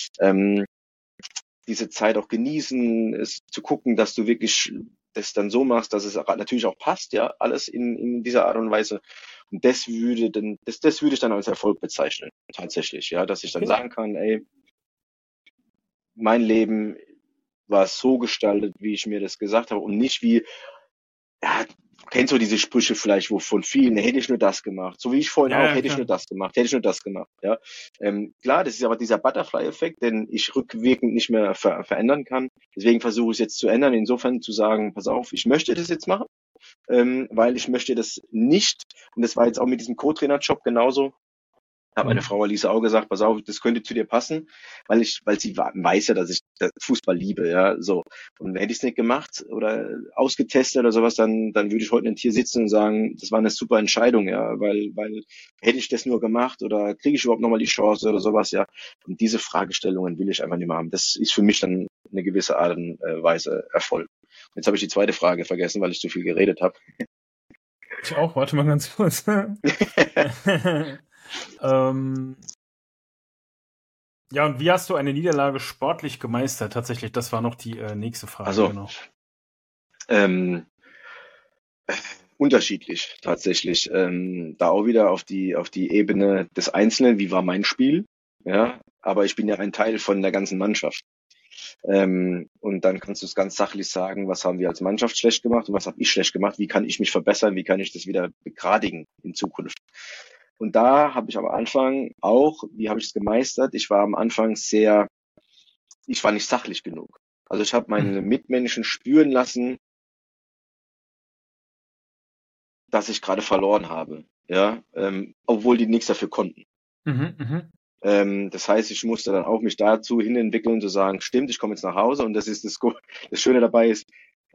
Diese Zeit auch genießen, es zu gucken, dass du wirklich das dann so machst, dass es natürlich auch passt, ja, alles in dieser Art und Weise. Und das würde ich dann als Erfolg bezeichnen, tatsächlich, ja, dass ich dann sagen kann, ey, mein Leben war so gestaltet, wie ich mir das gesagt habe und nicht wie, ja, kennst du diese Sprüche vielleicht, wo von vielen, hätte ich nur das gemacht, so wie ich vorhin auch, hätte ich nur das gemacht, hätte ich nur das gemacht, ja. Klar, das ist aber dieser Butterfly-Effekt, den ich rückwirkend nicht mehr verändern kann. Deswegen versuche ich es jetzt zu ändern, insofern zu sagen, pass auf, ich möchte das jetzt machen, weil ich möchte das nicht, und das war jetzt auch mit diesem Co-Trainer-Job genauso, hat meine Frau Alice auch gesagt, pass auf, das könnte zu dir passen, weil sie weiß ja, dass ich Fußball liebe, ja, so. Und hätte ich es nicht gemacht oder ausgetestet oder sowas, dann würde ich heute nicht hier sitzen und sagen, das war eine super Entscheidung, ja, weil hätte ich das nur gemacht oder kriege ich überhaupt nochmal die Chance oder sowas, ja. Und diese Fragestellungen will ich einfach nicht mehr haben. Das ist für mich dann eine gewisse Art und Weise Erfolg. Jetzt habe ich die zweite Frage vergessen, weil ich zu viel geredet habe. Ich auch, warte mal ganz kurz. Ja, und wie hast du eine Niederlage sportlich gemeistert? Tatsächlich, das war noch die nächste Frage. Also, genau. Unterschiedlich tatsächlich. Da auch wieder auf die Ebene des Einzelnen, wie war mein Spiel? Ja, aber ich bin ja ein Teil von der ganzen Mannschaft. Und dann kannst du es ganz sachlich sagen, was haben wir als Mannschaft schlecht gemacht und was habe ich schlecht gemacht? Wie kann ich mich verbessern? Wie kann ich das wieder begradigen in Zukunft? Und da habe ich am Anfang auch, wie habe ich es gemeistert? Ich war am Anfang ich war nicht sachlich genug. Also ich habe meine Mitmenschen spüren lassen, dass ich gerade verloren habe, ja, obwohl die nichts dafür konnten. Das heißt, ich musste dann auch mich dazu hin entwickeln, zu sagen, stimmt, ich komme jetzt nach Hause und das ist das Schöne dabei ist,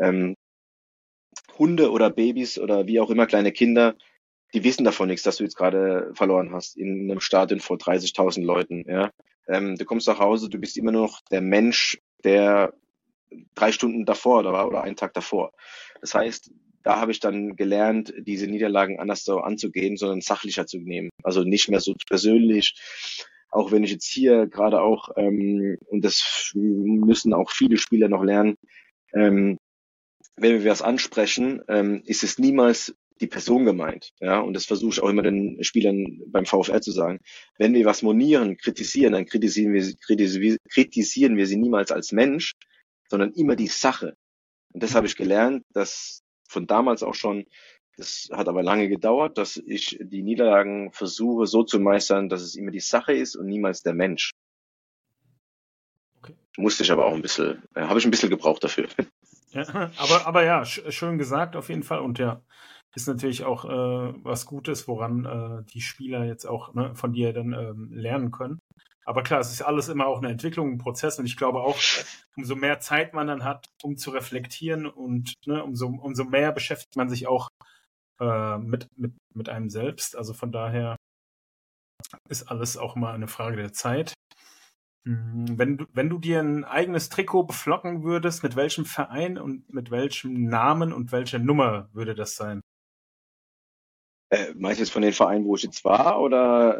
Hunde oder Babys oder wie auch immer kleine Kinder, die wissen davon nichts, dass du jetzt gerade verloren hast in einem Stadion vor 30.000 Leuten, ja. Du kommst nach Hause, du bist immer noch der Mensch, der 3 Stunden davor war oder einen Tag davor. Das heißt, da habe ich dann gelernt, diese Niederlagen anders so anzugehen, sondern sachlicher zu nehmen. Also nicht mehr so persönlich. Auch wenn ich jetzt hier gerade auch, und das müssen auch viele Spieler noch lernen, wenn wir was ansprechen, ist es niemals die Person gemeint. Ja, und das versuche ich auch immer den Spielern beim VfR zu sagen. Wenn wir was monieren, kritisieren, dann kritisieren wir sie niemals als Mensch, sondern immer die Sache. Und das habe ich gelernt, dass von damals auch schon, das hat aber lange gedauert, dass ich die Niederlagen versuche so zu meistern, dass es immer die Sache ist und niemals der Mensch. Okay. Musste ich aber auch habe ich ein bisschen gebraucht dafür. Ja, aber ja, schön gesagt auf jeden Fall und ja, ist natürlich auch was Gutes, woran die Spieler jetzt auch von dir dann lernen können. Aber klar, es ist alles immer auch eine Entwicklung, ein Prozess und ich glaube auch, umso mehr Zeit man dann hat, um zu reflektieren und umso mehr beschäftigt man sich auch mit einem selbst. Also von daher Ist alles auch mal eine Frage der Zeit. Wenn du dir ein eigenes Trikot beflocken würdest, mit welchem Verein und mit welchem Namen und welcher Nummer würde das sein? Meinst du jetzt von den Vereinen, wo ich jetzt war, oder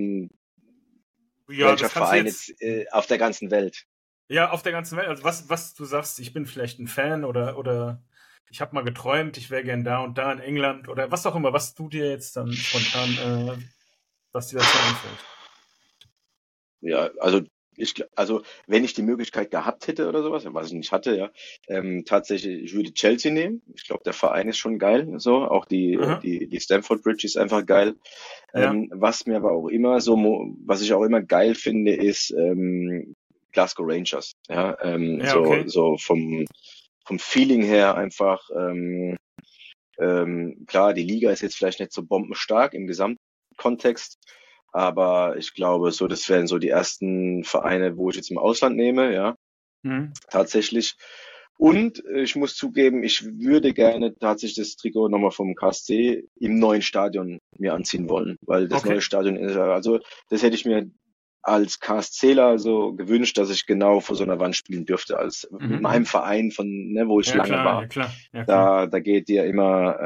Ja, welcher das kannst du Verein jetzt, jetzt auf der ganzen Welt? ja, auf der ganzen Welt. Also was du sagst, ich bin vielleicht ein Fan oder ich habe mal geträumt, ich wäre gern da und da in England oder was auch immer, was du dir jetzt dann spontan, was dir dazu einfällt. Ja, also also wenn ich die Möglichkeit gehabt hätte oder sowas, was ich nicht hatte, ja, tatsächlich, ich würde Chelsea nehmen. Ich glaube, der Verein ist schon geil, so, auch Aha, die Stamford Bridge ist einfach geil. ja, Was mir aber auch immer so, was ich auch immer geil finde, ist Glasgow Rangers. Ja, ja, okay. so vom Feeling her einfach. Klar, die Liga ist jetzt vielleicht nicht so bombenstark im Gesamtkontext, aber ich glaube, so das wären so die ersten Vereine, wo ich jetzt im Ausland nehme, ja, Mhm. tatsächlich. Und ich muss zugeben, ich würde gerne tatsächlich das Trikot nochmal vom KSC im neuen Stadion mir anziehen wollen, weil das neue Okay. Stadion ist, also das hätte ich mir als KSCler so gewünscht, dass ich genau vor so einer Wand spielen dürfte, als Mhm, mit meinem mhm. Verein von, ne, wo ich Ja, lange klar, war. ja, klar, ja, klar. Da geht dir immer,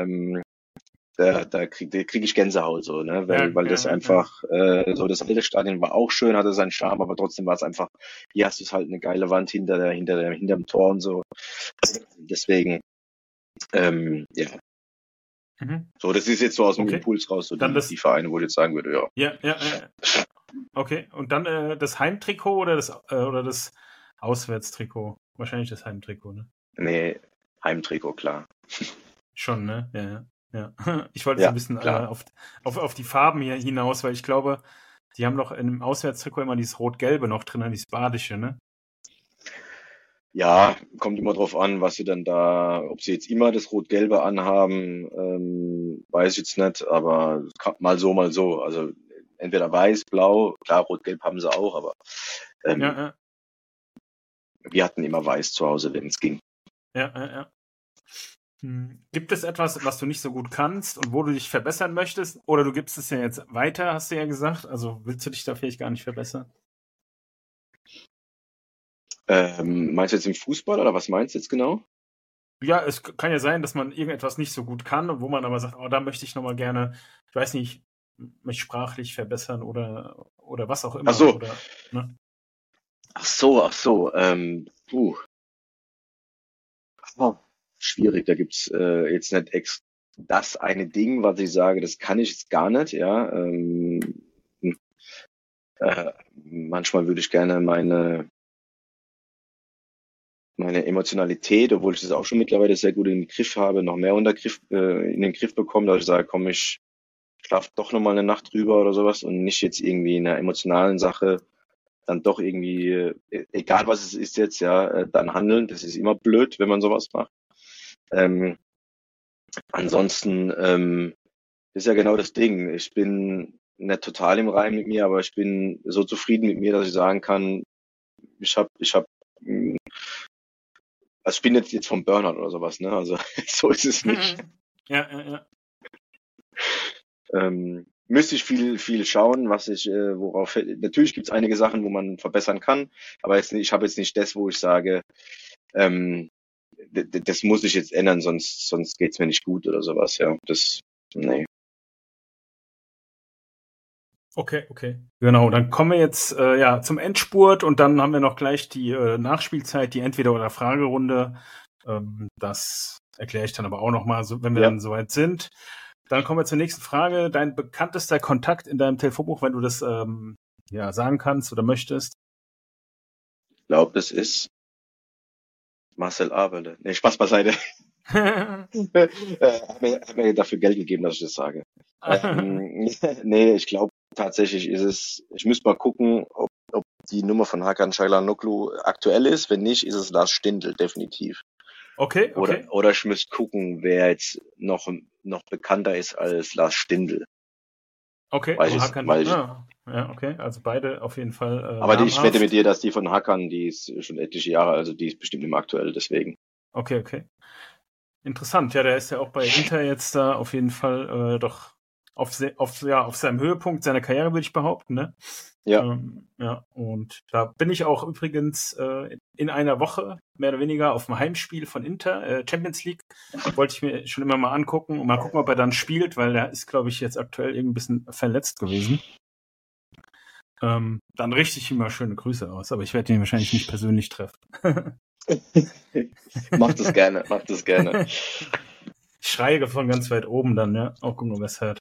krieg ich Gänsehaut so, ne? Ja, Weil ja, das ja, ja. einfach, so das alte Stadion war auch schön, hatte seinen Charme, aber trotzdem war es einfach, hier hast du halt eine geile Wand hinterm Tor und so. Deswegen, ja. Mhm. So, das ist jetzt so aus dem Okay. Impuls raus, so Dann die das, Vereine, wo ich jetzt sagen würde, ja. ja, ja, ja. Okay. Und dann das Heimtrikot oder das Auswärtstrikot? Wahrscheinlich das Heimtrikot, ne? Nee, Heimtrikot, klar. Schon, ne? Ja, ja. Ja. Ich wollte so ein Ja, bisschen klar. auf die Farben hier hinaus, weil ich glaube, die haben doch im Auswärtstrikot immer dieses Rot-Gelbe noch drin, dieses Badische, ne? Ja, kommt immer drauf an, was sie dann da, ob sie jetzt immer das Rot-Gelbe anhaben, weiß ich jetzt nicht, aber mal so, mal so. Also entweder weiß, blau, klar, Rot-Gelb haben sie auch, aber Ja, ähm, ja, wir hatten immer weiß zu Hause, wenn es ging. ja, ja, ja. Gibt es etwas, was du nicht so gut kannst und wo du dich verbessern möchtest? Oder du gibst es ja jetzt weiter, hast du ja gesagt. Also willst du dich da vielleicht gar nicht verbessern? Meinst du jetzt im Fußball oder was meinst du jetzt genau? Ja, es kann ja sein, dass man irgendetwas nicht so gut kann und wo man aber sagt, oh, da möchte ich nochmal gerne, ich weiß nicht, mich sprachlich verbessern oder was auch Ach immer. so, Oder, ne? ach so, oh, schwierig. Da gibt's jetzt nicht das eine Ding, was ich sage, das kann ich jetzt gar nicht, ja. Manchmal würde ich gerne meine Emotionalität, obwohl ich das auch schon mittlerweile sehr gut in den Griff habe, noch mehr in den Griff bekommen, dass ich sage, komm, ich schlafe doch noch mal eine Nacht drüber oder sowas und nicht jetzt irgendwie in einer emotionalen Sache dann doch irgendwie, egal was es ist jetzt, ja, dann handeln. Das ist immer blöd, wenn man sowas macht. Ähm, ansonsten ist ja genau das Ding. Ich bin nicht total im Reim mit mir, aber ich bin so zufrieden mit mir, dass ich sagen kann, ich hab, also ich bin jetzt vom Burnout oder sowas, ne? Also so ist es nicht. Ja, ja, ja. Müsste ich viel schauen, natürlich gibt es einige Sachen, wo man verbessern kann, aber ich habe jetzt nicht das, wo ich sage, ähm, das muss ich jetzt ändern, sonst geht's mir nicht gut oder sowas, ja. Nee. Okay, okay. Genau, dann kommen wir jetzt ja zum Endspurt und dann haben wir noch gleich die Nachspielzeit, die Entweder-oder-Fragerunde. Das erkläre ich dann aber auch nochmal, so, wenn wir Ja, dann soweit sind. Dann kommen wir zur nächsten Frage. Dein bekanntester Kontakt in deinem Telefonbuch, wenn du das ja sagen kannst oder möchtest. ich glaube, das ist Marcel Aberle. Nee, Spaß beiseite. Hat mir dafür Geld gegeben, dass ich das sage. Nee, ich glaube tatsächlich ich müsste mal gucken, ob die Nummer von Hakan Çalhanoğlu aktuell ist. Wenn nicht, ist es Lars Stindl, definitiv. Okay, okay. Oder ich müsste gucken, wer jetzt noch bekannter ist als Lars Stindl. Okay, Weiß aber ich, Hakan, weiß ich. ja, okay, also beide auf jeden Fall Aber ich wette mit namhaft. dir, dass die von Hakan, die ist schon etliche Jahre, also die ist bestimmt nicht mehr aktuell, deswegen. Okay, okay. Interessant, ja, der ist ja auch bei Inter jetzt da auf jeden Fall doch auf seinem Höhepunkt seiner Karriere, würde ich behaupten, ne? Ja. Ja, und da bin ich auch übrigens in einer Woche, mehr oder weniger, auf dem Heimspiel von Inter, Champions League. Wollte ich mir schon immer mal angucken und mal gucken, ob er dann spielt, weil der ist, glaube ich, jetzt aktuell irgendwie ein bisschen verletzt gewesen. Dann richte ich ihm mal schöne Grüße aus, aber ich werde ihn wahrscheinlich nicht persönlich treffen. Mach das gerne. Ich schreie von ganz weit oben dann, ja. Auch gucken, ob er es hört.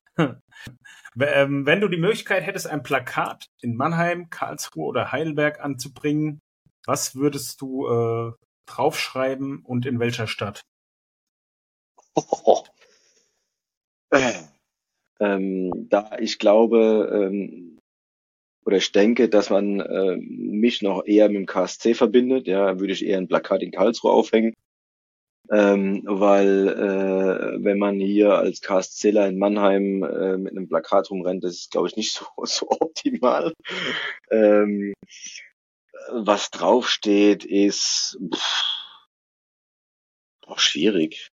Wenn du die Möglichkeit hättest, ein Plakat in Mannheim, Karlsruhe oder Heidelberg anzubringen, was würdest du draufschreiben und in welcher Stadt? Da ich glaube, oder ich denke, dass man mich noch eher mit dem KSC verbindet, ja, würde ich eher ein Plakat in Karlsruhe aufhängen. Weil wenn man hier als KSCler in Mannheim mit einem Plakat rumrennt, das ist, glaube ich, nicht so optimal. Was draufsteht, ist schwierig.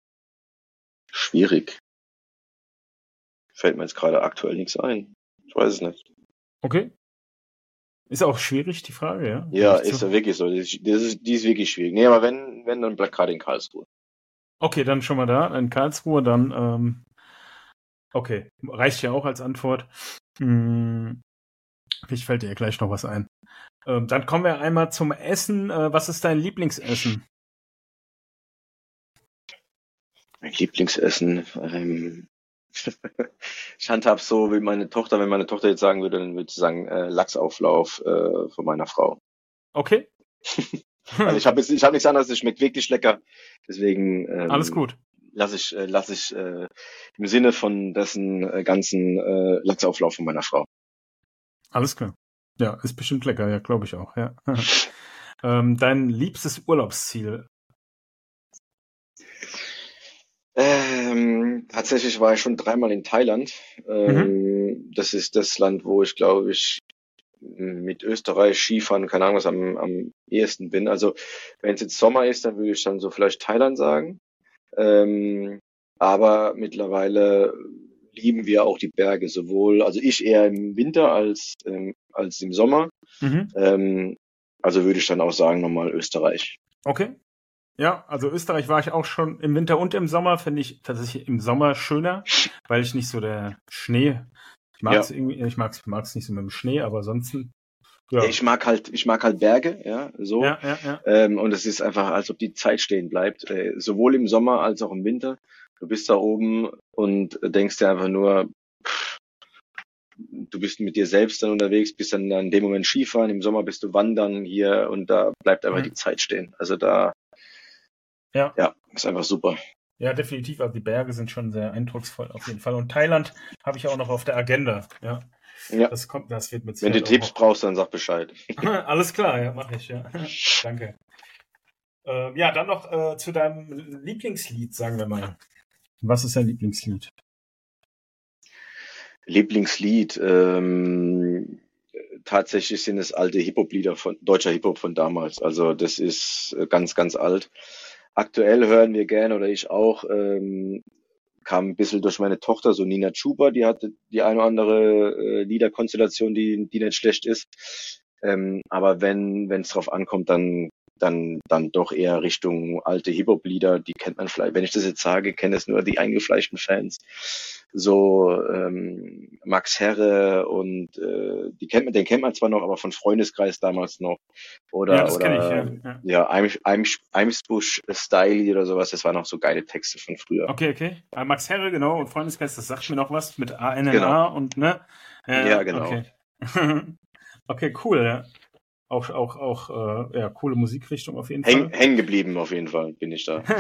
Fällt mir jetzt gerade aktuell nichts ein. Ich weiß es nicht. Okay. Ist auch schwierig, die Frage, ja? Ja, ist ja wirklich so. Die ist wirklich schwierig. Nee, aber wenn dann ein Plakat in Karlsruhe. Okay, dann schon mal da, in Karlsruhe, dann, okay, reicht ja auch als Antwort. Vielleicht fällt dir gleich noch was ein. Dann kommen wir einmal zum Essen. Was ist dein Lieblingsessen? Mein Lieblingsessen, ich handhab's so wie meine Tochter. Wenn meine Tochter jetzt sagen würde, dann würde sie sagen Lachsauflauf von meiner Frau. Okay. Also ich hab nichts anderes, es schmeckt wirklich lecker. Deswegen alles gut. Lass ich im Sinne von dessen ganzen Lachsauflauf von meiner Frau. Alles klar. Ja, ist bestimmt lecker, ja, glaube ich auch, ja. Dein liebstes Urlaubsziel? Tatsächlich war ich schon 3-mal in Thailand. Das ist das Land, wo ich, glaube ich, mit Österreich, Skifahren, keine Ahnung, was am ehesten bin. Also wenn es jetzt Sommer ist, dann würde ich dann so vielleicht Thailand sagen. Aber mittlerweile lieben wir auch die Berge, also ich eher im Winter als im Sommer. Also würde ich dann auch sagen, nochmal Österreich. Okay. Ja, also Österreich war ich auch schon im Winter und im Sommer, finde ich tatsächlich im Sommer schöner, weil ich nicht so der Schnee, ich mag es nicht so mit dem Schnee, aber ansonsten, ja. Ich mag halt Berge, ja, so. Ja. Und es ist einfach, als ob die Zeit stehen bleibt, sowohl im Sommer als auch im Winter. Du bist da oben und denkst dir einfach nur, du bist mit dir selbst dann unterwegs, bist dann in dem Moment Skifahren, im Sommer bist du wandern hier und da bleibt einfach die Zeit stehen. Also da, ja, ist einfach super. Ja, definitiv. Also die Berge sind schon sehr eindrucksvoll auf jeden Fall. Und Thailand habe ich auch noch auf der Agenda. Ja. Das wird mit Sicherheit. Wenn du Tipps brauchst, dann sag Bescheid. Alles klar, ja, mache ich, ja. Danke. Ja, dann noch zu deinem Lieblingslied, sagen wir mal. Was ist dein Lieblingslied? Tatsächlich sind es alte Hip-Hop-Lieder deutscher Hip-Hop von damals. Also das ist ganz, ganz alt. Aktuell hören wir gerne, oder ich auch, kam ein bisschen durch meine Tochter, so Nina Chuba, die hatte die eine oder andere Liederkonstellation, die nicht schlecht ist. Aber wenn es drauf ankommt, dann doch eher Richtung alte Hip-Hop-Lieder, die kennt man vielleicht, wenn ich das jetzt sage, kennen es nur die eingefleischten Fans. So Max Herre und den kennt man zwar noch, aber von Freundeskreis damals noch. Oder das kenn ich, ja, Eimsbusch Style oder sowas, das waren noch so geile Texte von früher. Okay. Max Herre, genau, und Freundeskreis, das sagt mir noch was mit ANNA genau. Und ne? Ja, genau. Okay, okay, cool, ja. Auch ja, coole Musikrichtung auf jeden Fall. Hängen geblieben auf jeden Fall, bin ich da.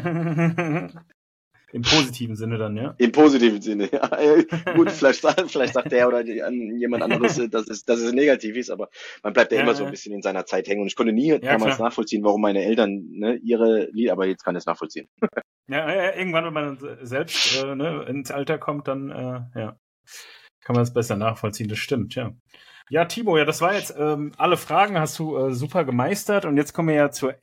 Im positiven Sinne dann, ja? Im positiven Sinne, ja. Gut, vielleicht sagt der oder jemand anderes, dass es negativ ist, aber man bleibt ja immer so ein bisschen in seiner Zeit hängen. Und ich konnte nie damals nachvollziehen, warum meine Eltern ihre Lieder, aber jetzt kann ich es nachvollziehen. Ja, irgendwann, wenn man selbst ins Alter kommt, dann kann man es besser nachvollziehen, das stimmt, ja. Ja, Timo, ja, das war jetzt alle Fragen hast du super gemeistert und jetzt kommen wir ja zur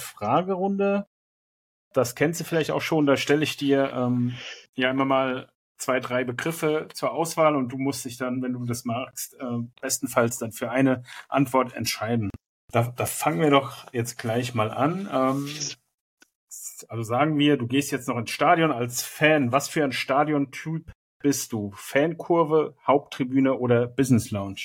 Entweder-oder-Fragerunde. Das kennst du vielleicht auch schon, da stelle ich dir ja immer mal 2, 3 Begriffe zur Auswahl und du musst dich dann, wenn du das magst, bestenfalls dann für eine Antwort entscheiden. Da fangen wir doch jetzt gleich mal an. Also sagen wir, du gehst jetzt noch ins Stadion als Fan. Was für ein Stadiontyp bist du? Fankurve, Haupttribüne oder Business Lounge?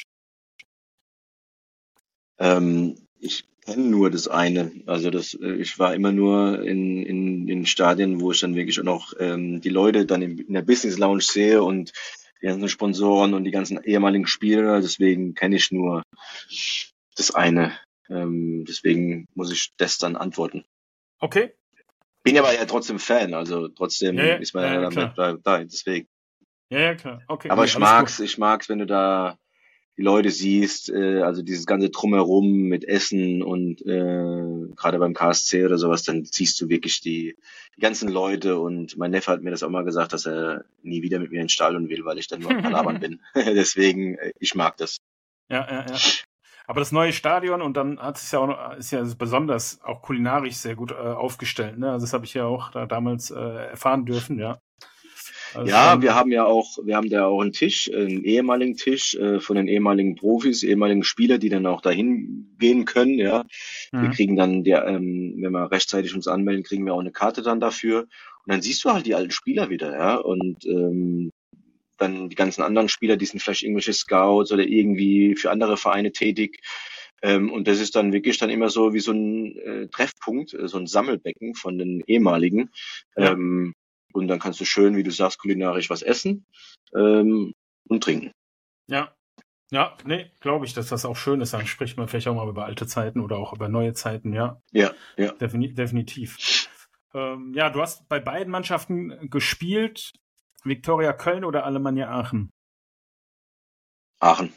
Ich kenne nur das eine. Also ich war immer nur in Stadien, wo ich dann wirklich auch noch die Leute dann in der Business Lounge sehe und die ganzen Sponsoren und die ganzen ehemaligen Spieler. Deswegen kenne ich nur das eine. Deswegen muss ich das dann antworten. Okay. Bin aber ja trotzdem Fan, also trotzdem Ja, ist man ja dann da, deswegen. Ja, klar. Okay. Aber Nee, ich alles gut. mag's, wenn du da die Leute siehst, also dieses ganze Drumherum mit Essen und gerade beim KSC oder sowas, dann siehst du wirklich die ganzen Leute und mein Neffe hat mir das auch mal gesagt, dass er nie wieder mit mir ins Stadion will, weil ich dann nur am Palabern bin. Deswegen, ich mag das. Ja. Aber das neue Stadion und dann ist ja besonders auch kulinarisch sehr gut aufgestellt. Ne? Also das habe ich ja auch da damals erfahren dürfen, ja. Also Ja, wir haben da auch einen Tisch, einen ehemaligen Tisch von den ehemaligen Profis, ehemaligen Spieler, die dann auch dahin gehen können, ja. Wir kriegen dann, wenn wir rechtzeitig uns anmelden, kriegen wir auch eine Karte dann dafür. Und dann siehst du halt die alten Spieler wieder, ja. Und dann die ganzen anderen Spieler, die sind vielleicht irgendwelche Scouts oder irgendwie für andere Vereine tätig. Und das ist dann wirklich dann immer so wie so ein Treffpunkt, so ein Sammelbecken von den ehemaligen. Ja. Und dann kannst du schön, wie du sagst, kulinarisch was essen und trinken. Ja, nee, glaube ich, dass das auch schön ist. Dann spricht man vielleicht auch mal über alte Zeiten oder auch über neue Zeiten, ja. Ja. Definitiv. Ja, du hast bei beiden Mannschaften gespielt. Viktoria Köln oder Alemannia Aachen? Aachen.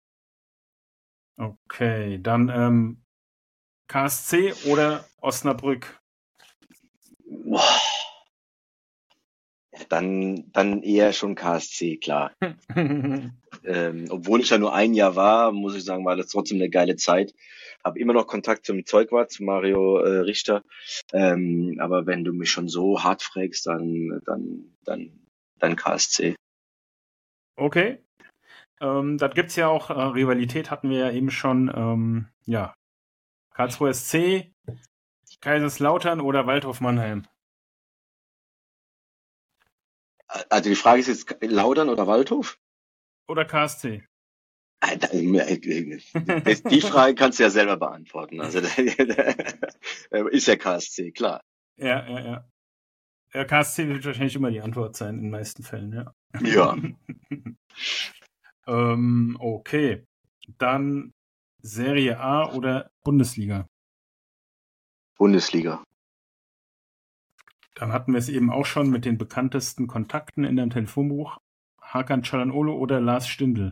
Okay, dann KSC oder Osnabrück? Boah. Dann eher schon KSC, klar. Obwohl ich ja nur ein Jahr war, muss ich sagen, war das trotzdem eine geile Zeit. Habe immer noch Kontakt zum Zeugwart, zu Mario Richter. Aber wenn du mich schon so hart fragst, dann KSC. Okay. Da gibt's ja auch Rivalität, hatten wir ja eben schon. Ja, Karlsruhe SC, Kaiserslautern oder Waldhof Mannheim? Also die Frage ist jetzt Lautern oder Waldhof? Oder KSC? Die Frage kannst du ja selber beantworten. Also ist ja KSC, klar. Ja. Ja, KSC wird wahrscheinlich immer die Antwort sein, in den meisten Fällen, ja. Ja. Okay. Dann Serie A oder Bundesliga? Bundesliga. Dann hatten wir es eben auch schon mit den bekanntesten Kontakten in deinem Telefonbuch. Hakan Çalhanoğlu oder Lars Stindl?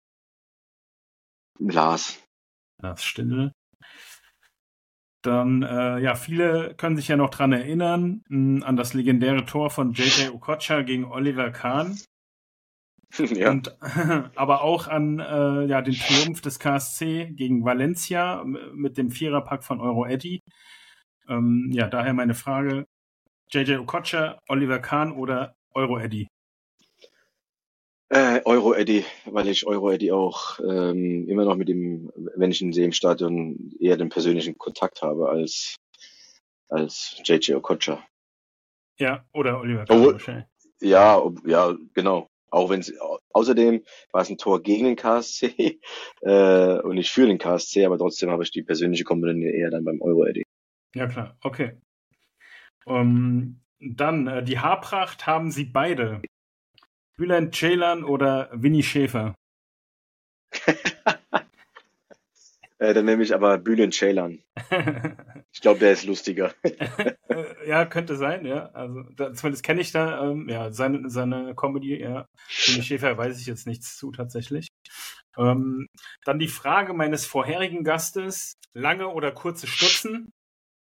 Lars Stindl. Dann, ja, viele können sich ja noch dran erinnern, an das legendäre Tor von JJ Okocha gegen Oliver Kahn. Ja. Und, aber auch an ja, den Triumph des KSC gegen Valencia mit dem Viererpack von Euro Eddy. Ja, daher meine Frage, JJ Okocha, Oliver Kahn oder Euro Eddy? Euro Eddy, weil ich Euro Eddy auch immer noch mit dem, wenn ich ihn sehe im Stadion, eher den persönlichen Kontakt habe als JJ Okocha. Ja, oder Oliver Kahn wahrscheinlich. Ja, genau. Auch wenn außerdem war es ein Tor gegen den KSC und nicht für den KSC, aber trotzdem habe ich die persönliche Komponente eher dann beim Euro Eddy. Ja klar, okay. Dann die Haarpracht haben sie beide. Bülent Ceylan oder Winnie Schäfer? Dann nehme ich aber Bülent Ceylan. Ich glaube, der ist lustiger. Ja, könnte sein, ja. Also zumindest kenne ich da ja seine Comedy, ja. Winnie Schäfer weiß ich jetzt nichts zu tatsächlich. Dann die Frage meines vorherigen Gastes: Lange oder kurze Stutzen?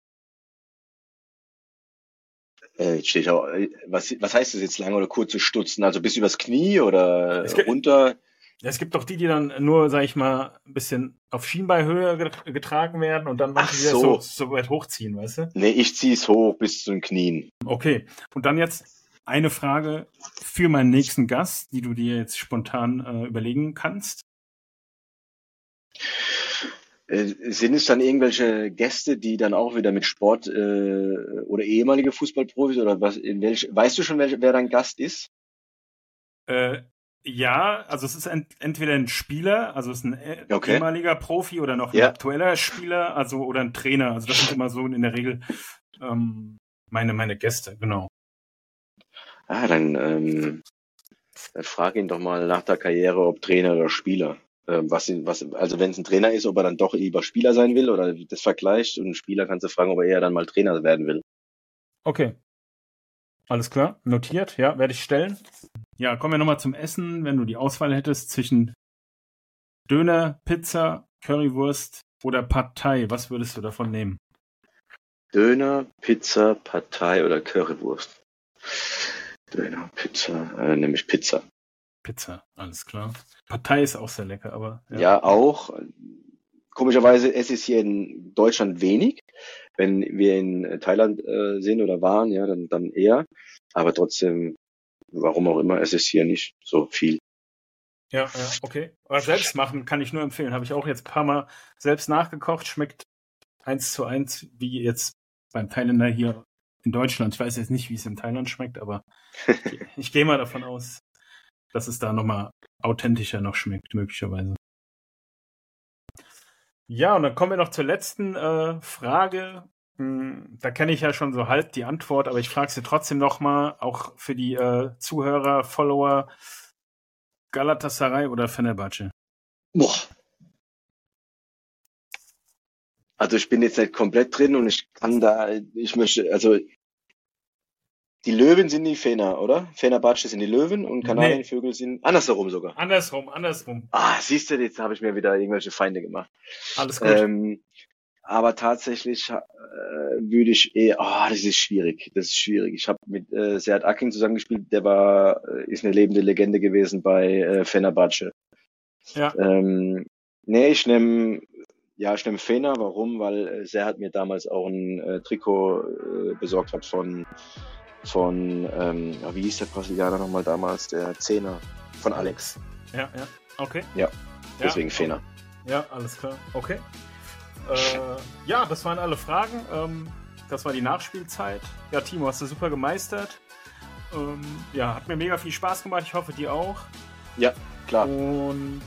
Jetzt stehe ich auch, was heißt das jetzt, lange oder kurze Stutzen? Also bis übers Knie oder runter? Ja, es gibt doch die dann nur, sag ich mal, ein bisschen auf Schienbeinhöhe getragen werden und dann manche wieder so weit hochziehen, weißt du? Nee, ich ziehe es hoch bis zu den Knien. Okay, und dann jetzt eine Frage für meinen nächsten Gast, die du dir jetzt spontan überlegen kannst. Sind es dann irgendwelche Gäste, die dann auch wieder mit Sport oder ehemalige Fußballprofis oder was? Weißt du schon, wer dein Gast ist? Ja, also es ist entweder ein Spieler, also es ist ein ehemaliger Profi oder noch ein aktueller Spieler, also oder ein Trainer. Also das sind immer so in der Regel meine Gäste, genau. Dann frage ihn doch mal nach der Karriere, ob Trainer oder Spieler. Also wenn es ein Trainer ist, ob er dann doch lieber Spieler sein will oder das vergleicht, und ein Spieler kannst du fragen, ob er eher dann mal Trainer werden will. Okay. Alles klar, notiert, ja, werde ich stellen. Ja, kommen wir nochmal zum Essen. Wenn du die Auswahl hättest zwischen Döner, Pizza, Currywurst oder Pad Thai, was würdest du davon nehmen? Döner, Pizza, Pad Thai oder Currywurst? Döner, Pizza, nämlich Pizza. Pizza, alles klar. Pad Thai ist auch sehr lecker, aber... Ja, auch. Komischerweise esse ich es hier in Deutschland wenig. Wenn wir in Thailand sind oder waren, ja, dann eher. Aber trotzdem, warum auch immer, esse ich es hier nicht so viel. Ja, okay. Aber selbst machen kann ich nur empfehlen. Habe ich auch jetzt ein paar Mal selbst nachgekocht. Schmeckt 1:1 wie jetzt beim Thailänder hier in Deutschland. Ich weiß jetzt nicht, wie es in Thailand schmeckt, aber ich gehe mal davon aus, dass es da nochmal authentischer noch schmeckt, möglicherweise. Ja, und dann kommen wir noch zur letzten Frage. Da kenne ich ja schon so halb die Antwort, aber ich frage sie trotzdem nochmal, auch für die Zuhörer, Follower, Galatasaray oder Fenerbahce? Boah. Also ich bin jetzt nicht komplett drin und die Löwen sind die Fener, oder? Fenerbahce sind die Löwen und Kanarienvögel sind andersherum sogar. Andersrum. Siehst du, jetzt habe ich mir wieder irgendwelche Feinde gemacht. Alles gut. Aber tatsächlich würde ich das ist schwierig. Ich habe mit Serhat Akin zusammengespielt, ist eine lebende Legende gewesen bei Fenerbahce. Ja. Ich nehme Fener. Warum? Weil Serhat mir damals auch ein Trikot besorgt hat von wie hieß der Brasilianer nochmal damals? Der Zehner von Alex. Ja, okay. Ja, deswegen Fener. Ja, alles klar. Okay. Ja, das waren alle Fragen. Das war die Nachspielzeit. Ja, Timo, hast du super gemeistert. Hat mir mega viel Spaß gemacht. Ich hoffe, dir auch. Ja, klar. Und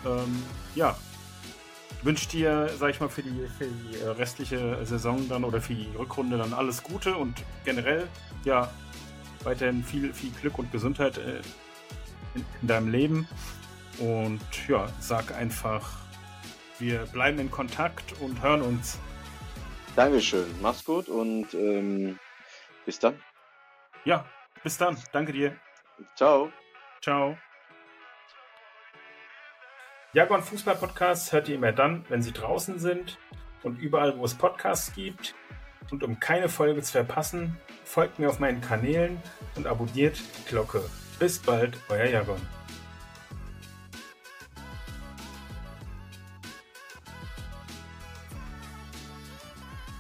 wünsche dir, sag ich mal, für die restliche Saison dann oder für die Rückrunde dann alles Gute und generell, weiterhin viel Glück und Gesundheit in deinem Leben. Und sag einfach, wir bleiben in Kontakt und hören uns. Dankeschön. Mach's gut und bis dann. Ja, bis dann. Danke dir. Ciao. Ciao. Jaguar Fußball Podcasts hört ihr immer dann, wenn sie draußen sind und überall, wo es Podcasts gibt. Und um keine Folge zu verpassen, folgt mir auf meinen Kanälen und abonniert die Glocke. Bis bald, euer Jaguar.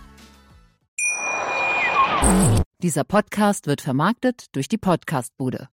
Dieser Podcast wird vermarktet durch die Podcastbude.